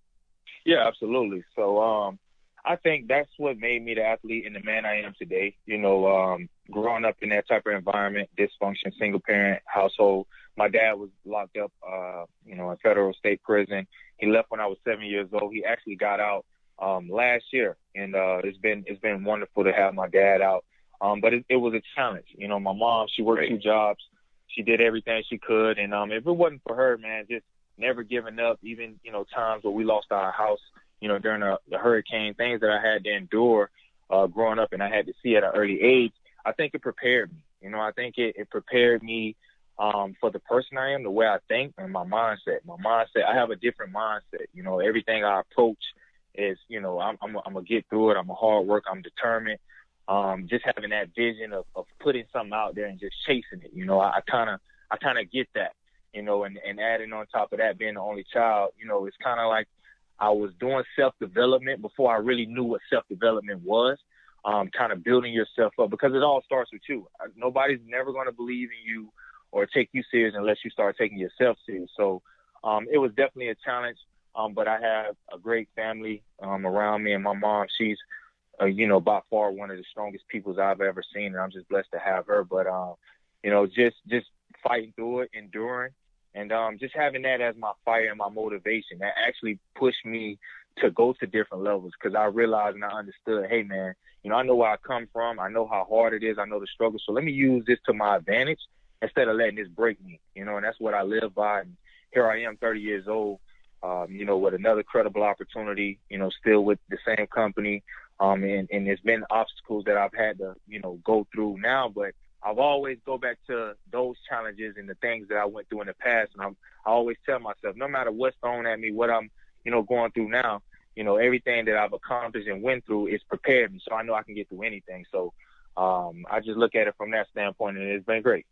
Yeah, absolutely. So um, I think that's what made me the athlete and the man I am today. You know, um, growing up in that type of environment, dysfunction, single-parent household. My dad was locked up, uh, you know, in federal state prison. He left when I was seven years old. He actually got out um, last year, and uh, it's been it's been wonderful to have my dad out. Um, but it, it was a challenge. You know, my mom, she worked two jobs. She did everything she could, and um, if it wasn't for her, man, just never giving up, even, you know, times where we lost our house, you know, during a, the hurricane, things that I had to endure uh, growing up and I had to see at an early age, I think it prepared me. You know, I think it, it prepared me um, for the person I am, the way I think, and my mindset. My mindset, I have a different mindset. You know, everything I approach is, you know, I'm, I'm, I'm going to get through it. I'm a hard worker. I'm determined. Um, just having that vision of, of putting something out there and just chasing it. You know, I kind of I kind of get that. You know, and, and adding on top of that, being the only child, you know, it's kind of like I was doing self-development before I really knew what self-development was, um, kind of building yourself up, because it all starts with you. Nobody's never going to believe in you or take you serious unless you start taking yourself serious. So um, it was definitely a challenge, um, but I have a great family um, around me, and my mom, she's, uh, you know, by far one of the strongest people I've ever seen, and I'm just blessed to have her. But, um, you know, just just fighting through it, enduring, and um, just having that as my fire and my motivation, that actually pushed me to go to different levels, because I realized and I understood, hey, man, you know, I know where I come from. I know how hard it is. I know the struggle. So let me use this to my advantage instead of letting this break me, you know, and that's what I live by. And here I am, thirty years old, um, you know, with another credible opportunity, you know, still with the same company. Um, and, and there's been obstacles that I've had to, you know, go through now, but I've always go back to those challenges and the things that I went through in the past. And I'm, I always tell myself, no matter what's thrown at me, what I'm, you know, going through now, you know, everything that I've accomplished and went through is prepared me. So I know I can get through anything. So um, I just look at it from that standpoint, and it's been great.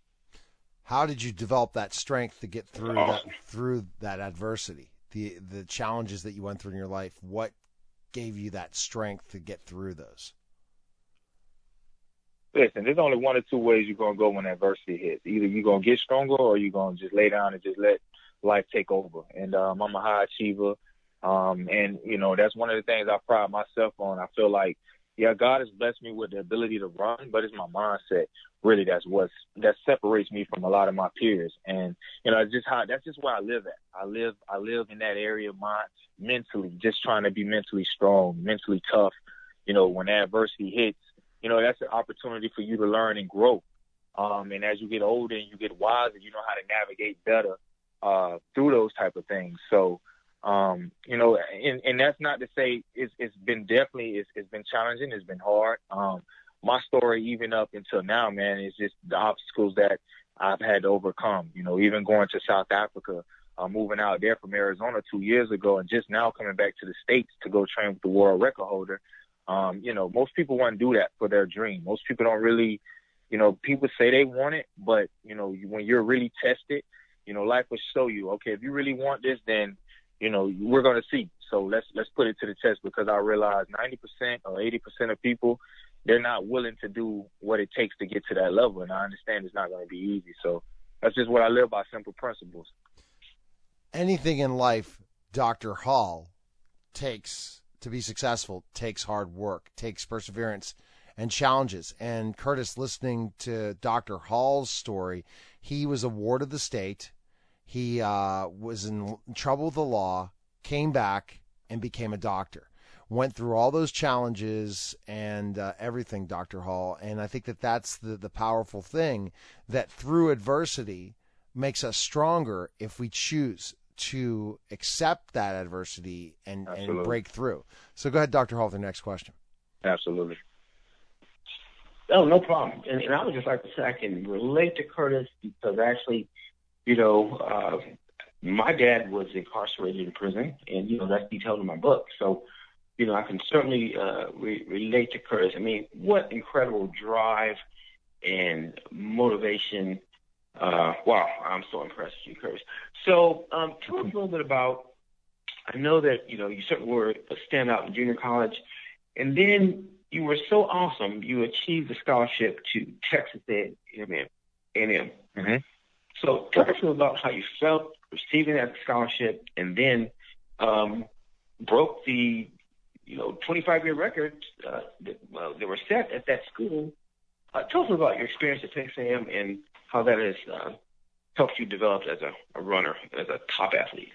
How did you develop that strength to get through that, through that adversity, the, the challenges that you went through in your life? What gave you that strength to get through those? Listen, there's only one or two ways you're going to go when adversity hits. Either you're going to get stronger or you're going to just lay down and just let life take over. And um, I'm a high achiever. Um, and, you know, that's one of the things I pride myself on. I feel like, yeah, God has blessed me with the ability to run, but it's my mindset, really, that's what's, that separates me from a lot of my peers. And, you know, it's just how, that's just where I live at. I live, I live in that area of mine mentally, just trying to be mentally strong, mentally tough. You know, when adversity hits, you know, that's an opportunity for you to learn and grow. Um, and as you get older and you get wiser, you know how to navigate better uh, through those type of things. So, um, you know, and, and that's not to say it's, it's been definitely, it's, it's been challenging. It's been hard. Um, my story, even up until now, man, is just the obstacles that I've had to overcome. You know, even going to South Africa, uh, moving out there from Arizona two years ago, and just now coming back to the States to go train with the world record holder. Um, you know, most people want to do that for their dream. Most people don't really, you know, people say they want it, but, you know, when you're really tested, you know, life will show you, okay, if you really want this, then, you know, we're going to see. So let's, let's put it to the test, because I realize ninety percent or eighty percent of people, they're not willing to do what it takes to get to that level. And I understand it's not going to be easy. So that's just what I live by, simple principles. Anything in life, Doctor Hall, takes to be successful, takes hard work, takes perseverance and challenges. And Curtis, listening to Doctor Hall's story, he was a ward of the state. He uh, was in trouble with the law, came back and became a doctor. Went through all those challenges and uh, everything, Doctor Hall. And I think that that's the, the powerful thing, that through adversity makes us stronger if we choose to accept that adversity and, and break through. So go ahead, Doctor Hall, with the next question. Absolutely. Oh, no problem. And, and I would just like to say I can relate to Curtis, because actually, you know, uh, my dad was incarcerated in prison, and, you know, that's detailed in my book. So, you know, I can certainly uh, re- relate to Curtis. I mean, what incredible drive and motivation. Uh, wow, I'm so impressed with you, Curtis. So um, tell us a little bit about, I know that, you know, you certainly were a standout in junior college, and then, you were so awesome. You achieved the scholarship to Texas A and M. Mm-hmm. So talk to me about how you felt receiving that scholarship, and then um, broke the, you know, twenty-five year record uh, that, uh, that were set at that school. Uh, tell us about your experience at Texas A and M and how that has uh, helped you develop as a, a runner, as a top athlete.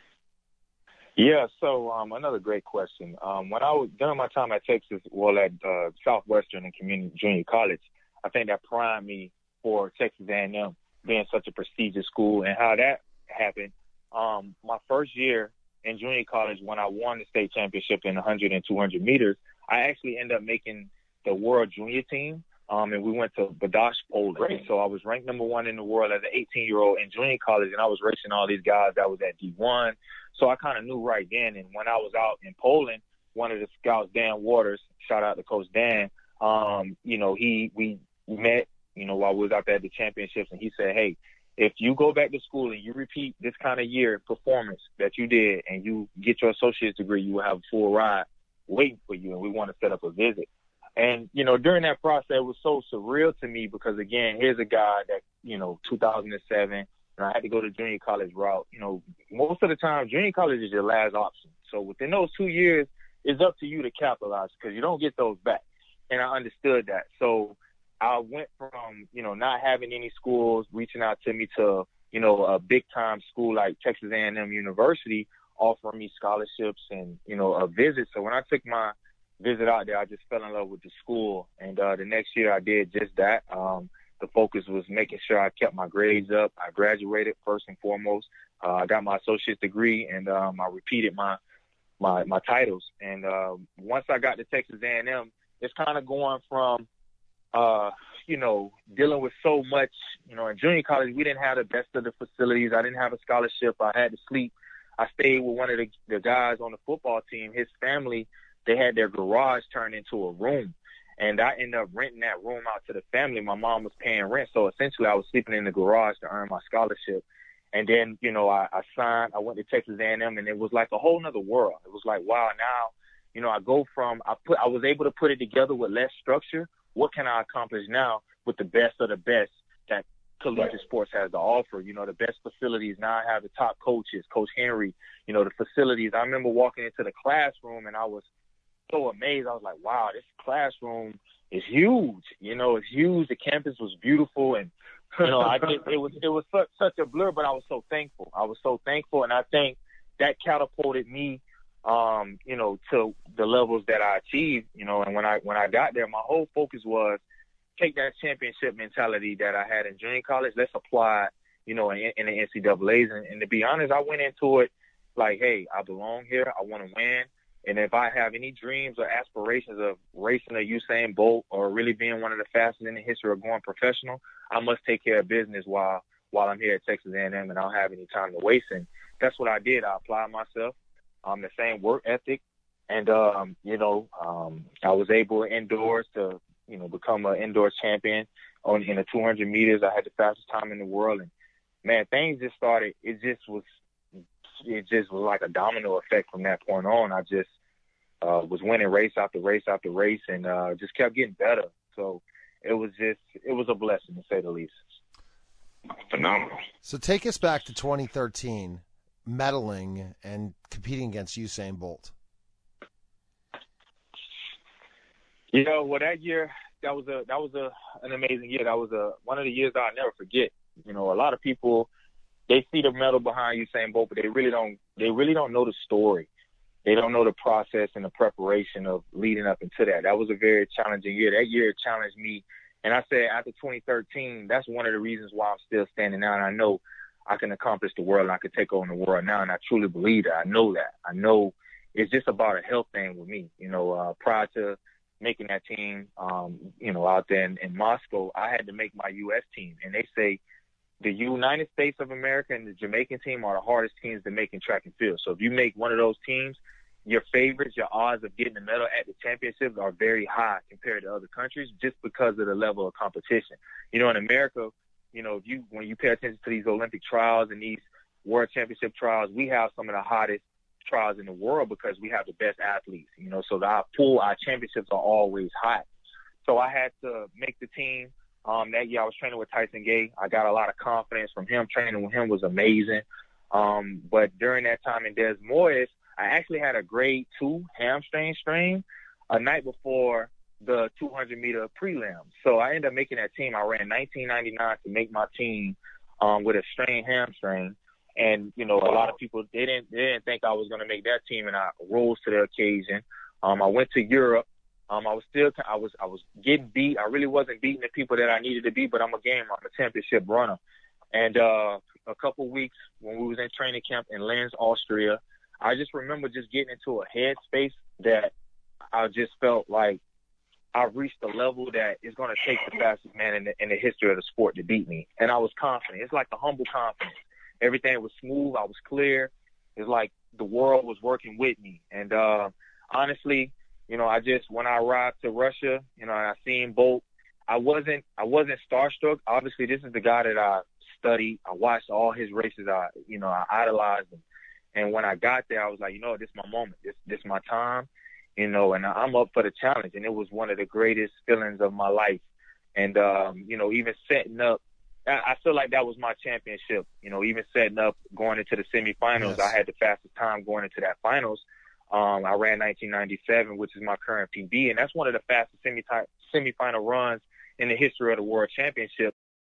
Yeah, so um, another great question. Um, when I was during my time at Texas, well, at uh, Southwestern and Community Junior College, I think that primed me for Texas A and M being such a prestigious school. And how that happened, um, my first year in junior college, when I won the state championship in one hundred and two hundred meters, I actually ended up making the world junior team. Um, and we went to Bydgoszcz, Poland. Right. So I was ranked number one in the world as an eighteen-year-old in junior college, and I was racing all these guys that was at D one. So I kind of knew right then. And when I was out in Poland, one of the scouts, Dan Waters, shout out to Coach Dan, um, you know, he we met, you know, while we was out there at the championships, and he said, hey, if you go back to school and you repeat this kind of year performance that you did and you get your associate's degree, you will have a full ride waiting for you, and we want to set up a visit. And, you know, during that process, it was so surreal to me because, again, here's a guy that, you know, two thousand seven, and I had to go the junior college route. You know, most of the time, junior college is your last option. So within those two years, it's up to you to capitalize because you don't get those back. And I understood that. So I went from, you know, not having any schools reaching out to me to, you know, a big-time school like Texas A and M University offering me scholarships and, you know, a visit. So when I took my visit out there, I just fell in love with the school. And uh, the next year I did just that. Um, the focus was making sure I kept my grades up. I graduated first and foremost. Uh, I got my associate's degree, and um, I repeated my, my, my titles. And uh, once I got to Texas A and M, it's kind of going from, uh, you know, dealing with so much, you know, in junior college, we didn't have the best of the facilities. I didn't have a scholarship. I had to sleep. I stayed with one of the, the guys on the football team. His family, they had their garage turned into a room, and I ended up renting that room out to the family. My mom was paying rent, so essentially I was sleeping in the garage to earn my scholarship. And then, you know, I, I signed. I went to Texas A and M, and it was like a whole nother world. It was like, wow, now, you know, I go from I put I was able to put it together with less structure. What can I accomplish now with the best of the best that collegiate right. sports has to offer? You know, the best facilities. Now I have the top coaches, Coach Henry. You know, the facilities. I remember walking into the classroom, and I was so amazed. I was like, wow, this classroom is huge. You know, it's huge. The campus was beautiful. And, you know, I just, it was, it was such, such a blur, but I was so thankful. I was so thankful. And I think that catapulted me, um, you know, to the levels that I achieved, you know, and when I, when I got there, my whole focus was take that championship mentality that I had in junior college. Let's apply it, you know, in, in the N C double A's. And, and to be honest, I went into it like, hey, I belong here. I want to win. And if I have any dreams or aspirations of racing a Usain Bolt or really being one of the fastest in the history of going professional, I must take care of business while while I'm here at Texas A and M, and I don't have any time to waste. And that's what I did. I applied myself, um, the same work ethic, and um, you know, um, I was able indoors to, you know, become an indoor champion on in the two hundred meters. I had the fastest time in the world, and man, things just started. It just was. It just was like a domino effect from that point on. I just uh, was winning race after race after race, and uh, just kept getting better. So it was just, it was a blessing to say the least. Phenomenal. So take us back to twenty thirteen, medaling and competing against Usain Bolt. You know, well, that year, that was a that was a an amazing year. That was a one of the years that I'll never forget. You know, a lot of people, they see the medal behind Usain Bolt, but they really don't. They really don't know the story. They don't know the process and the preparation of leading up into that. That was a very challenging year. That year challenged me, and I said after twenty thirteen, that's one of the reasons why I'm still standing out. And I know I can accomplish the world, and I can take on the world now. And I truly believe that. I know that. I know it's just about a health thing with me. You know, uh, prior to making that team, um, you know, out there in, in Moscow, I had to make my U S team, and they say the United States of America and the Jamaican team are the hardest teams to make in track and field. So if you make one of those teams, your favorites, your odds of getting the medal at the championships are very high compared to other countries just because of the level of competition. You know, in America, you know, if you when you pay attention to these Olympic trials and these World Championship trials, we have some of the hottest trials in the world because we have the best athletes, you know, so our pool, our championships are always hot. So I had to make the team. Um, that year I was training with Tyson Gay. I got a lot of confidence from him. Training with him was amazing. Um, but during that time in Des Moines, I actually had a grade two hamstring strain a night before the two hundred meter prelim. So I ended up making that team. I ran nineteen ninety-nine to make my team um, with a strained hamstring. And, you know, a lot of people, they didn't, they didn't think I was going to make that team, and I rose to the occasion. Um, I went to Europe. Um, I was still, I was, I was getting beat. I really wasn't beating the people that I needed to beat, but I'm a game, I'm a championship runner. And, uh, a couple of weeks when we was in training camp in Linz, Austria, I just remember just getting into a headspace that I just felt like I reached a level that is going to take the fastest man in the, in the history of the sport to beat me. And I was confident. It's like a humble confidence. Everything was smooth. I was clear. It's like the world was working with me. And, uh, honestly, you know, I just, when I arrived to Russia, you know, and I seen Bolt, I wasn't, I wasn't starstruck. Obviously, this is the guy that I studied. I watched all his races. I, you know, I idolized him. And when I got there, I was like, you know, this is my moment. This, this is my time, you know, and I'm up for the challenge. And it was one of the greatest feelings of my life. And, um, you know, even setting up, I feel like that was my championship. You know, even setting up, going into the semifinals, yes. I had the fastest time going into that finals. Um, I ran nineteen ninety-seven, which is my current P B, and that's one of the fastest semi semifinal runs in the history of the World Championship.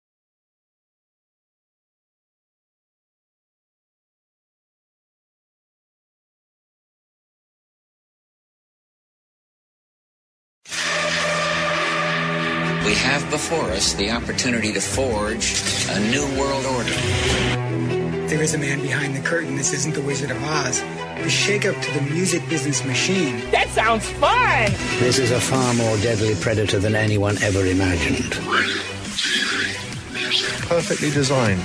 We have before us the opportunity to forge a new world order. There is a man behind the curtain. This isn't the Wizard of Oz. A shake-up to the music business machine. That sounds fun! This is a far more deadly predator than anyone ever imagined. Perfectly designed.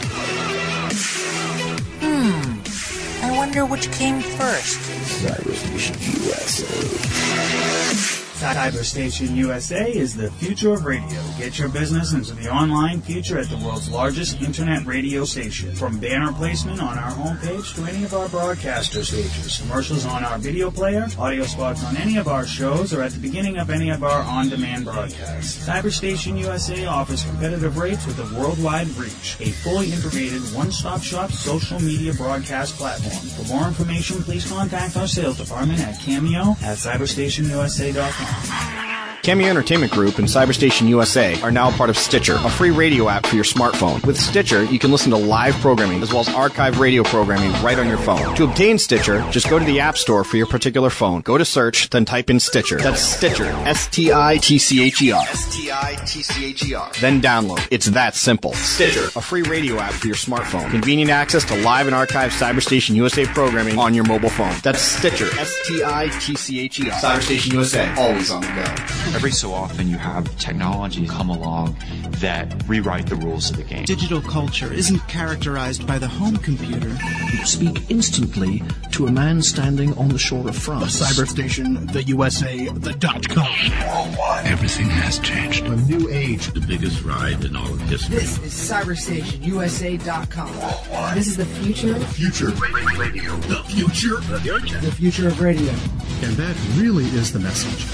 Hmm. I wonder which came first. Cyberstation U S A. Cyberstation U S A is the future of radio. Get your business into the online future at the world's largest internet radio station. From banner placement on our homepage to any of our broadcaster stages, commercials on our video player, audio spots on any of our shows, or at the beginning of any of our on-demand broadcasts. Cyberstation U S A offers competitive rates with a worldwide reach. A fully integrated one-stop shop social media broadcast platform. For more information, please contact our sales department at Cameo at cyberstation U S A dot com. Cameo Entertainment Group and Cyberstation U S A are now part of Stitcher, a free radio app for your smartphone. With Stitcher, you can listen to live programming as well as archive radio programming right on your phone. To obtain Stitcher, just go to the App Store for your particular phone. Go to search, then type in Stitcher. That's Stitcher. S T I T C H E R. S T I T C H E R. Then download. It's that simple. Stitcher, a free radio app for your smartphone. Convenient access to live and archived Cyberstation U S A programming on your mobile phone. That's Stitcher. S T I T C H E R. Cyberstation U S A. Always on the go. Every so often you have technology come along that rewrite the rules of the game. Digital culture isn't characterized by the home computer. You speak instantly to a man standing on the shore of France. The Cyberstation, the U S A, the dot com. Worldwide. Everything has changed. A new age. The biggest ride in all of history. This is cyberstation U S A dot com. Worldwide. This is the future. The future. Radio. The future. The future. The future of radio. And that really is the message.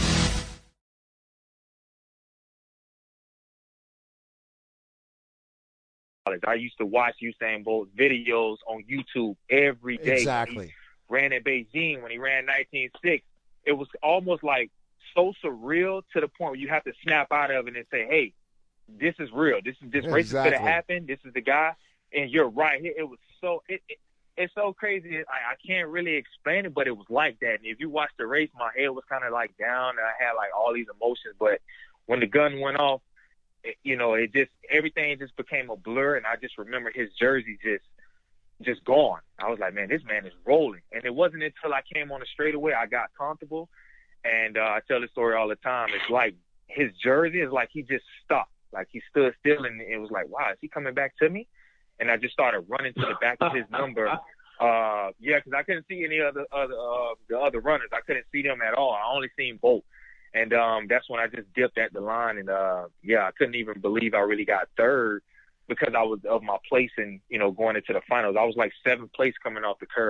I used to watch Usain Bolt videos on YouTube every day. Exactly. When he ran at Beijing, when he ran nineteen six, it was almost like so surreal to the point where you have to snap out of it and say, hey, this is real. This is this race is going to happen. This is the guy. And you're right here. It was so it, it, it's so crazy. I, I can't really explain it, but it was like that. And if you watch the race, my head was kind of like down, and I had like all these emotions. But when the gun went off, it, you know, it just everything just became a blur, and I just remember his jersey just just gone. I was like, man, this man is rolling. And it wasn't until I came on the straightaway I got comfortable. And uh, I tell this story all the time. It's like his jersey is like he just stopped, like he stood still, and it was like, wow, is he coming back to me? And I just started running to the back of his number. Uh, yeah, because I couldn't see any other other uh, the other runners. I couldn't see them at all. I only seen Bolt. And um, that's when I just dipped at the line. And, uh, yeah, I couldn't even believe I really got third because I was of my place and, you know, going into the finals. I was like seventh place coming off the curve.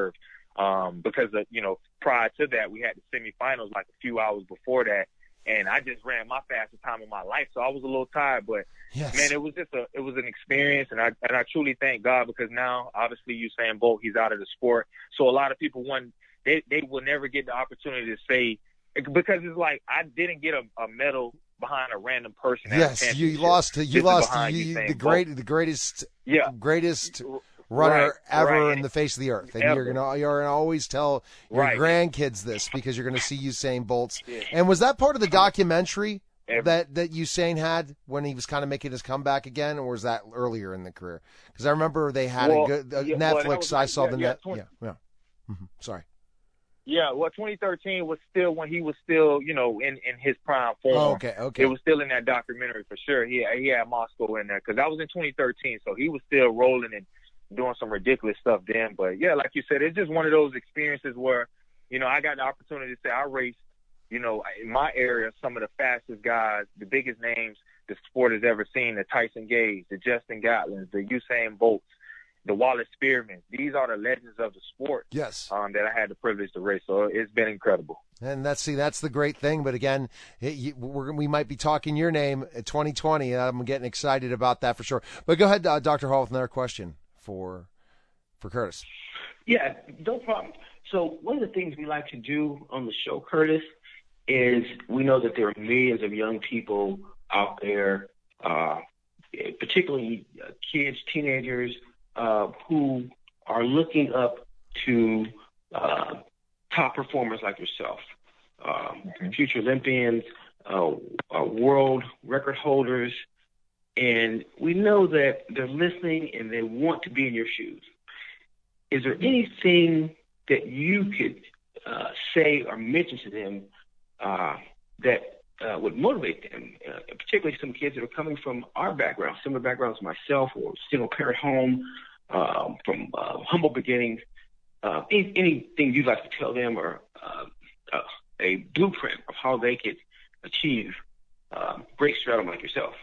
um, because of, you know, prior to that, we had the semifinals like a few hours before that, and I just ran my fastest time of my life, so I was a little tired. But yes. man, it was just a, it was an experience, and I and I truly thank God, because now, obviously, Usain Bolt, he's out of the sport, so a lot of people want they they will never get the opportunity to say, because it's like I didn't get a, a medal behind a random person. Yes, you lost. To, you lost to you, the great, Bolt. the greatest, yeah. greatest runner right, ever right. in the face of the earth. And ever. you're gonna you're gonna always tell your right. grandkids this, because you're gonna see Usain Bolt's. Yeah. And was that part of the documentary ever. that that Usain had when he was kind of making his comeback again, or was that earlier in the career? Because I remember they had well, a good uh, yeah, Netflix. well, like, I saw yeah, the yeah, net. twenty Yeah, yeah. Mm-hmm. Sorry. Yeah, well, twenty thirteen was still when he was still, you know, in, in his prime form. Oh, okay, okay. It was still in that documentary for sure. He had, he had Moscow in there, because that was in twenty thirteen, so he was still rolling and doing some ridiculous stuff then. But yeah, like you said, it's just one of those experiences where, you know, I got the opportunity to say I raced, you know, in my area, some of the fastest guys, the biggest names the sport has ever seen: the Tyson Gage, the Justin Gatlins, the Usain Bolts, the Wallace Spearman. These are the legends of the sport. Yes. Um, that I had the privilege to race. So it's been incredible. And that's see, that's the great thing. But again, it, you, we're, we might be talking your name at twenty twenty, and I'm getting excited about that for sure. But go ahead, uh, Doctor Hall, with another question for for Curtis. Yeah, no problem. So one of the things we like to do on the show, Curtis, is we know that there are millions of young people out there, uh, particularly kids, teenagers, uh, who are looking up to uh, top performers like yourself, um, mm-hmm. future Olympians, uh, uh, world record holders, and we know that they're listening and they want to be in your shoes. Is there anything that you could uh, say or mention to them uh, that uh, would motivate them, uh, particularly some kids that are coming from our background, similar backgrounds to myself, or single parent home, um, from uh, humble beginnings? Uh, any, anything you'd like to tell them, or uh, uh, a blueprint of how they could achieve uh, great stardom like yourself?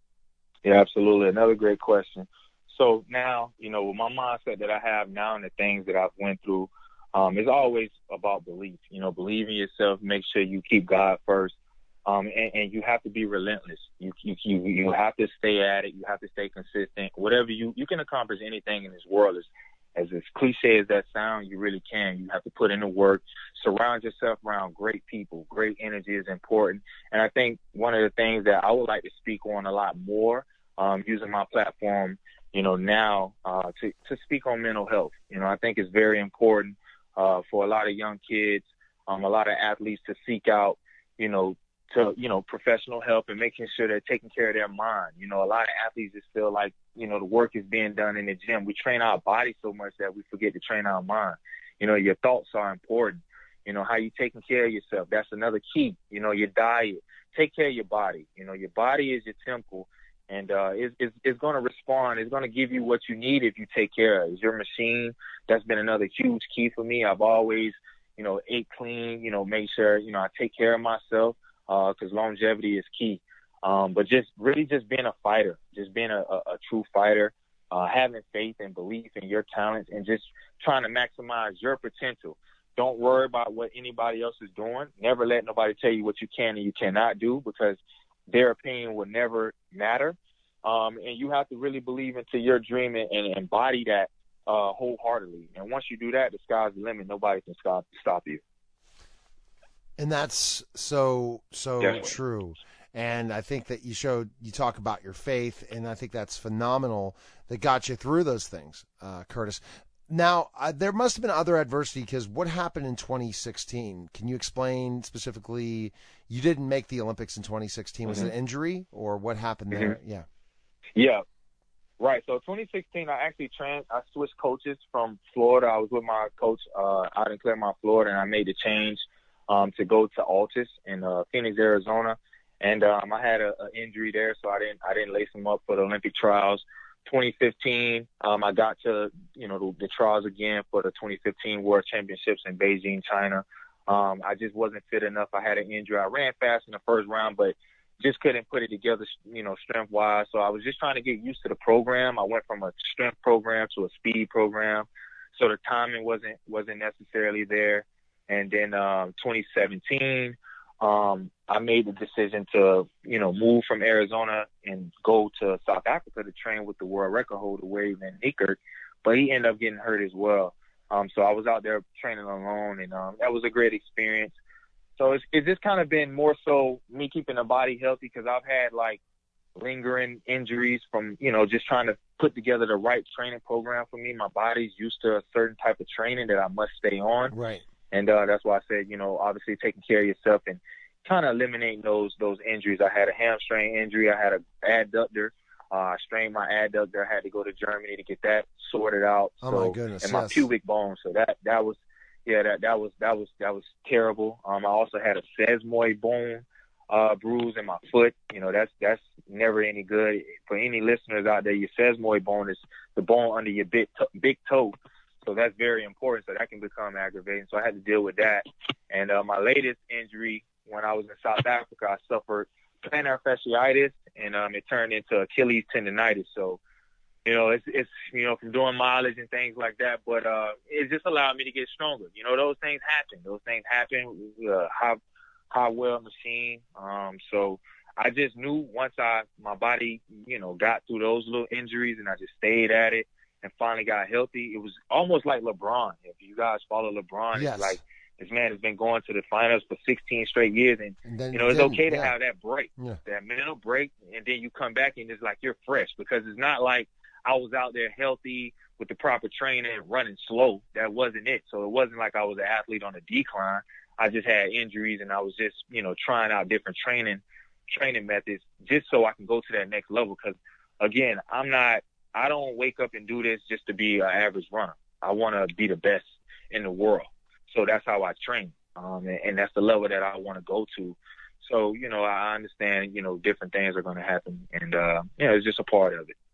Yeah, absolutely. Another great question. So now, you know, with my mindset that I have now and the things that I've went through, um, it's always about belief. You know, believe in yourself, make sure you keep God first, um, and, and you have to be relentless. You, you you you have to stay at it. You have to stay consistent. Whatever you you can accomplish anything in this world. As as as cliche as that sounds, you really can. You have to put in the work. Surround yourself around great people. Great energy is important. And I think one of the things that I would like to speak on a lot more, um, using my platform, you know, now uh, to, to speak on mental health. You know, I think it's very important uh, for a lot of young kids, um, a lot of athletes to seek out, you know, to, you know, professional help and making sure they're taking care of their mind. You know, a lot of athletes just feel like, you know, the work is being done in the gym. We train our body so much that we forget to train our mind. You know, your thoughts are important. You know, how you taking care of yourself. That's another key. You know, your diet. Take care of your body. You know, your body is your temple. And uh, it's, it's, it's going to respond. It's going to give you what you need if you take care of it. It's your machine. That's been another huge key for me. I've always, you know, ate clean, you know, make sure, you know, I take care of myself because uh, longevity is key. Um, but just really just being a fighter, just being a, a, a true fighter, uh, having faith and belief in your talents, and just trying to maximize your potential. Don't worry about what anybody else is doing. Never let nobody tell you what you can and you cannot do, because their opinion will never matter. Um, and you have to really believe into your dream and, and embody that uh, wholeheartedly. And once you do that, the sky's the limit. Nobody can stop stop you. And that's so, so Definitely. true. And I think that you showed, you talk about your faith, and I think that's phenomenal that got you through those things, uh, Curtis. Now, uh, there must have been other adversity, because what happened in twenty sixteen? Can you explain specifically? You didn't make the Olympics in twenty sixteen. Was Mm-hmm. it an injury, or what happened there? Mm-hmm. Yeah. Yeah. Right. So twenty sixteen, I actually trans- I switched coaches from Florida. I was with my coach uh, out in Claremont, Florida, and I made the change um, to go to Altus in uh, Phoenix, Arizona. And um, I had an injury there, so I didn't I didn't lace him up for the Olympic trials. twenty fifteen, um, I got to, you know, the, the trials again for the twenty fifteen World Championships in Beijing, China. Um, I just wasn't fit enough. I had an injury. I ran fast in the first round, but just couldn't put it together, you know, strength-wise. So I was just trying to get used to the program. I went from a strength program to a speed program. so the timing wasn't wasn't necessarily there. And then um, twenty seventeen, um, I made the decision to, you know, move from Arizona and go to South Africa to train with the world record holder, Wade Van Niekerk, but he ended up getting hurt as well. Um, so I was out there training alone, and um, that was a great experience. So it's, it's just kind of been more so me keeping the body healthy, because I've had, like, lingering injuries from, you know, just trying to put together the right training program for me. My body's used to a certain type of training that I must stay on. Right. And uh, that's why I said, you know, obviously taking care of yourself and kind of eliminating those those injuries. I had a hamstring injury. I had an adductor. Uh, I strained my adducter. I had to go to Germany to get that sorted out. Oh, so, my goodness, and my yes. pubic bone. So that that was, yeah, that that was that was that was terrible. Um, I also had a sesamoid bone uh, bruise in my foot. You know, that's that's never any good for any listeners out there. Your sesamoid bone is the bone under your big to- big toe. So that's very important. So that can become aggravating. So I had to deal with that. And uh, my latest injury, when I was in South Africa, I suffered plantar fasciitis, and um, it turned into Achilles tendonitis. So, you know, it's, it's you know, from doing mileage and things like that. But uh, it just allowed me to get stronger. You know, those things happen. Those things happen. Uh, high, high well machine. Um, so I just knew once I my body, you know, got through those little injuries, and I just stayed at it and finally got healthy. It was almost like LeBron. If you guys follow LeBron, Yes. it's like this man has been going to the finals for sixteen straight years, and, And then you know, it's didn't, okay to yeah. have that break, Yeah. that mental break, and then you come back and it's like you're fresh, because it's not like I was out there healthy with the proper training and running slow. That wasn't it. So it wasn't like I was an athlete on a decline. I just had injuries, and I was just, you know, trying out different training training methods just so I can go to that next level. Because, again, I'm not – I don't wake up and do this just to be an average runner. I want to be the best in the world. So that's how I train. Um, and, and that's the level that I want to go to. So, you know, I understand, you know, different things are going to happen. And, uh, yeah, it's just a part of it.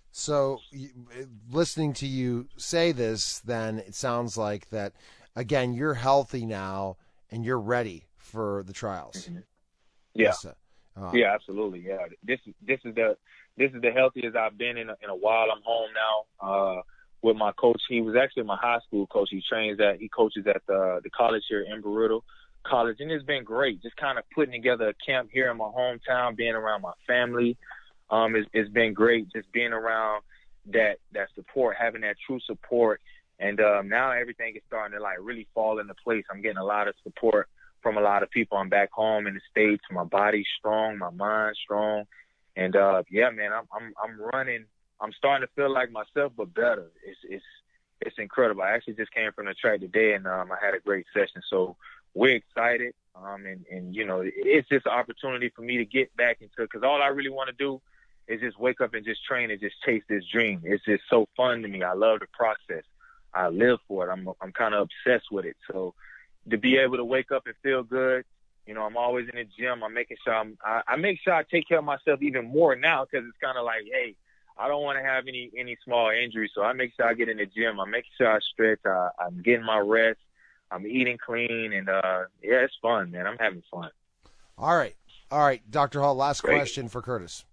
So you, listening to you say this, then it sounds like that, again, you're healthy now and you're ready for the trials. Mm-hmm. Yeah. Yes, uh, yeah, absolutely. Yeah. This, this is the, This is the healthiest I've been in a, in a while. I'm home now uh, with my coach. He was actually my high school coach. He trains at, he coaches at the the college here, Embry-Riddle College, and it's been great. Just kind of putting together a camp here in my hometown, being around my family. Um, it's, it's been great. Just being around that that support, having that true support, and um, now everything is starting to like really fall into place. I'm getting a lot of support from a lot of people. I'm back home in the States. My body's strong, my mind's strong. And uh, yeah, man, I'm I'm I'm running. I'm starting to feel like myself, but better. It's it's it's incredible. I actually just came from the track today, and um, I had a great session. So we're excited, um, and and you know, it's just an opportunity for me to get back into, because all I really want to do is just wake up and just train and just chase this dream. It's just so fun to me. I love the process. I live for it. I'm I'm kind of obsessed with it. So to be able to wake up and feel good. You know, I'm always in the gym. I'm making sure I'm, I, I make sure I take care of myself even more now, because it's kind of like, hey, I don't want to have any, any small injuries. So I make sure I get in the gym. I make sure I stretch. I, I'm getting my rest. I'm eating clean. And, uh, yeah, it's fun, man. I'm having fun. All right. All right. Doctor Hall, last Great. question for Curtis.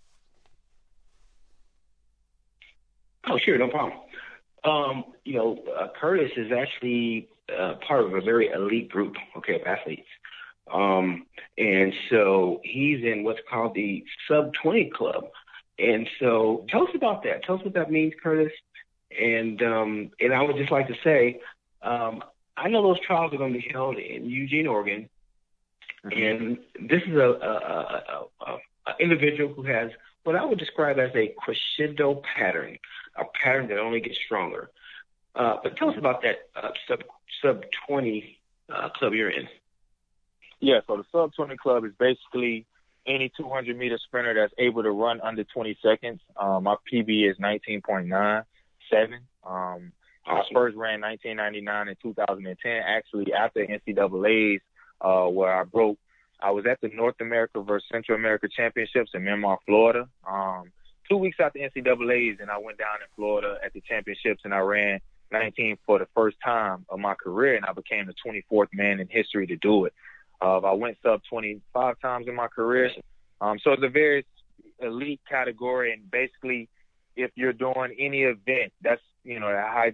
Oh, sure. No problem. Um, you know, uh, Curtis is actually uh, part of a very elite group, okay, of athletes. Um, and so he's in what's called the sub twenty club. And so tell us about that. Tell us what that means, Curtis. And, um, and I would just like to say, um, I know those trials are going to be held in Eugene, Oregon. And this is a, a, a, a, a individual who has what I would describe as a crescendo pattern, a pattern that only gets stronger. Uh, but tell us about that uh, sub sub twenty uh, club you're in. Yeah, so the sub twenty club is basically any two hundred meter sprinter that's able to run under twenty seconds. Um, my P B is nineteen point nine seven. Um, I first ran nineteen ninety-nine and two thousand ten, actually after N C double A's, uh, where I broke. I was at the North America versus Central America Championships in Miramar, Florida. Um, two weeks after N C double A's, and I went down in Florida at the championships, and I ran nineteen for the first time of my career, and I became the twenty-fourth man in history to do it. Uh, I went sub twenty-five times in my career. Um, so it's a very elite category, and basically if you're doing any event, that's, you know, how they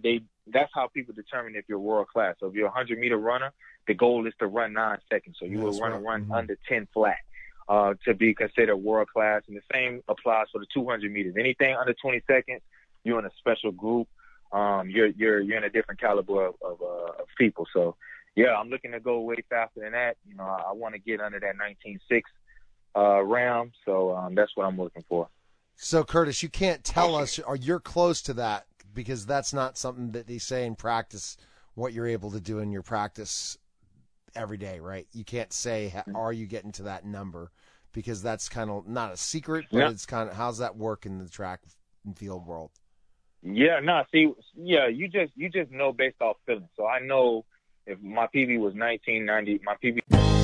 that's how people determine if you're world class. So if you're a hundred meter runner, the goal is to run nine seconds. So you will run a run mm-hmm. under ten flat uh, to be considered world class. And the same applies for the two hundred meters. Anything under twenty seconds, you're in a special group. Um, you're you're you're in a different caliber of of, uh, of people. So yeah, I'm looking to go way faster than that. You know, I, I want to get under that nineteen six uh, round. So um, that's what I'm looking for. So Curtis, you can't tell us, or you're close to that, because that's not something that they say in practice, what you're able to do in your practice every day, right? You can't say, are you getting to that number? Because that's kind of not a secret, but yep. it's kind of, how's that work in the track and field world? Yeah, no, see, yeah, you just, you just know based off feeling. So I know if my P B was nineteen ninety, my P B.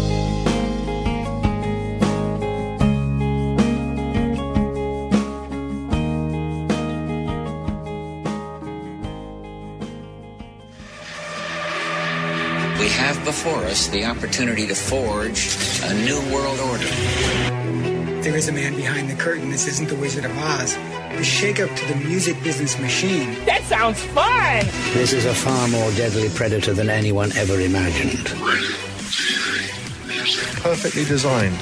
We have before us the opportunity to forge a new world order. There is a man behind the curtain. This isn't the Wizard of Oz. The shakeup to the music business machine. That sounds fun! This is a far more deadly predator than anyone ever imagined. Perfectly designed.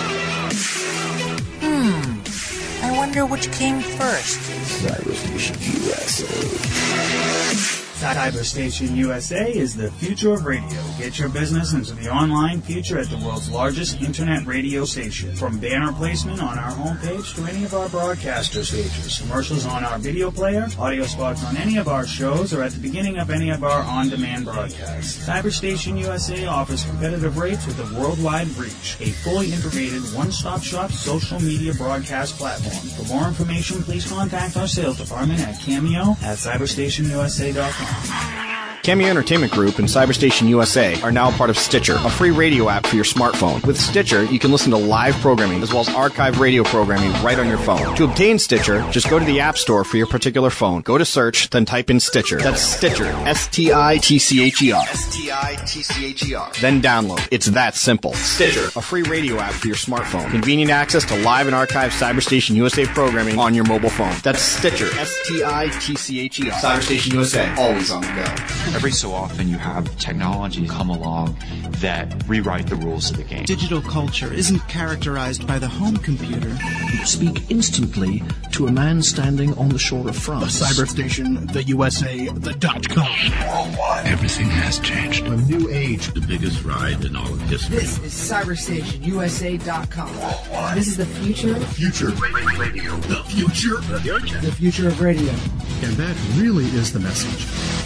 Hmm. I wonder which came first. Cyberstation U S A. Cyberstation U S A is the future of radio. Get your business into the online future at the world's largest internet radio station. From banner placement on our homepage to any of our broadcaster stages, commercials on our video player, audio spots on any of our shows, or at the beginning of any of our on-demand broadcasts. Cyberstation U S A offers competitive rates with a worldwide reach. A fully integrated one-stop shop social media broadcast platform. For more information, please contact our sales department at Cameo at cyberstation U S A dot com. Cameo Entertainment Group and Cyberstation U S A are now part of Stitcher, a free radio app for your smartphone. With Stitcher, you can listen to live programming as well as archive radio programming right on your phone. To obtain Stitcher, just go to the App Store for your particular phone. Go to search, then type in Stitcher. That's Stitcher, S T I T C H E R. S T I T C H E R. Then download. It's that simple. Stitcher, a free radio app for your smartphone. Convenient access to live and archived Cyberstation U S A programming on your mobile phone. That's Stitcher, S T I T C H E R. Cyberstation U S A, always on the go. Every so often you have technology come along that rewrite the rules of the game. Digital culture isn't characterized by the home computer. You speak instantly to a man standing on the shore of France. The Cyberstation, the U S A, the dot com. Worldwide. Everything has changed. A new age. The biggest ride in all of history. This is cyberstation U S A dot com. Worldwide. This is the future. The future of radio. The future of radio. The future of radio. And that really is the message.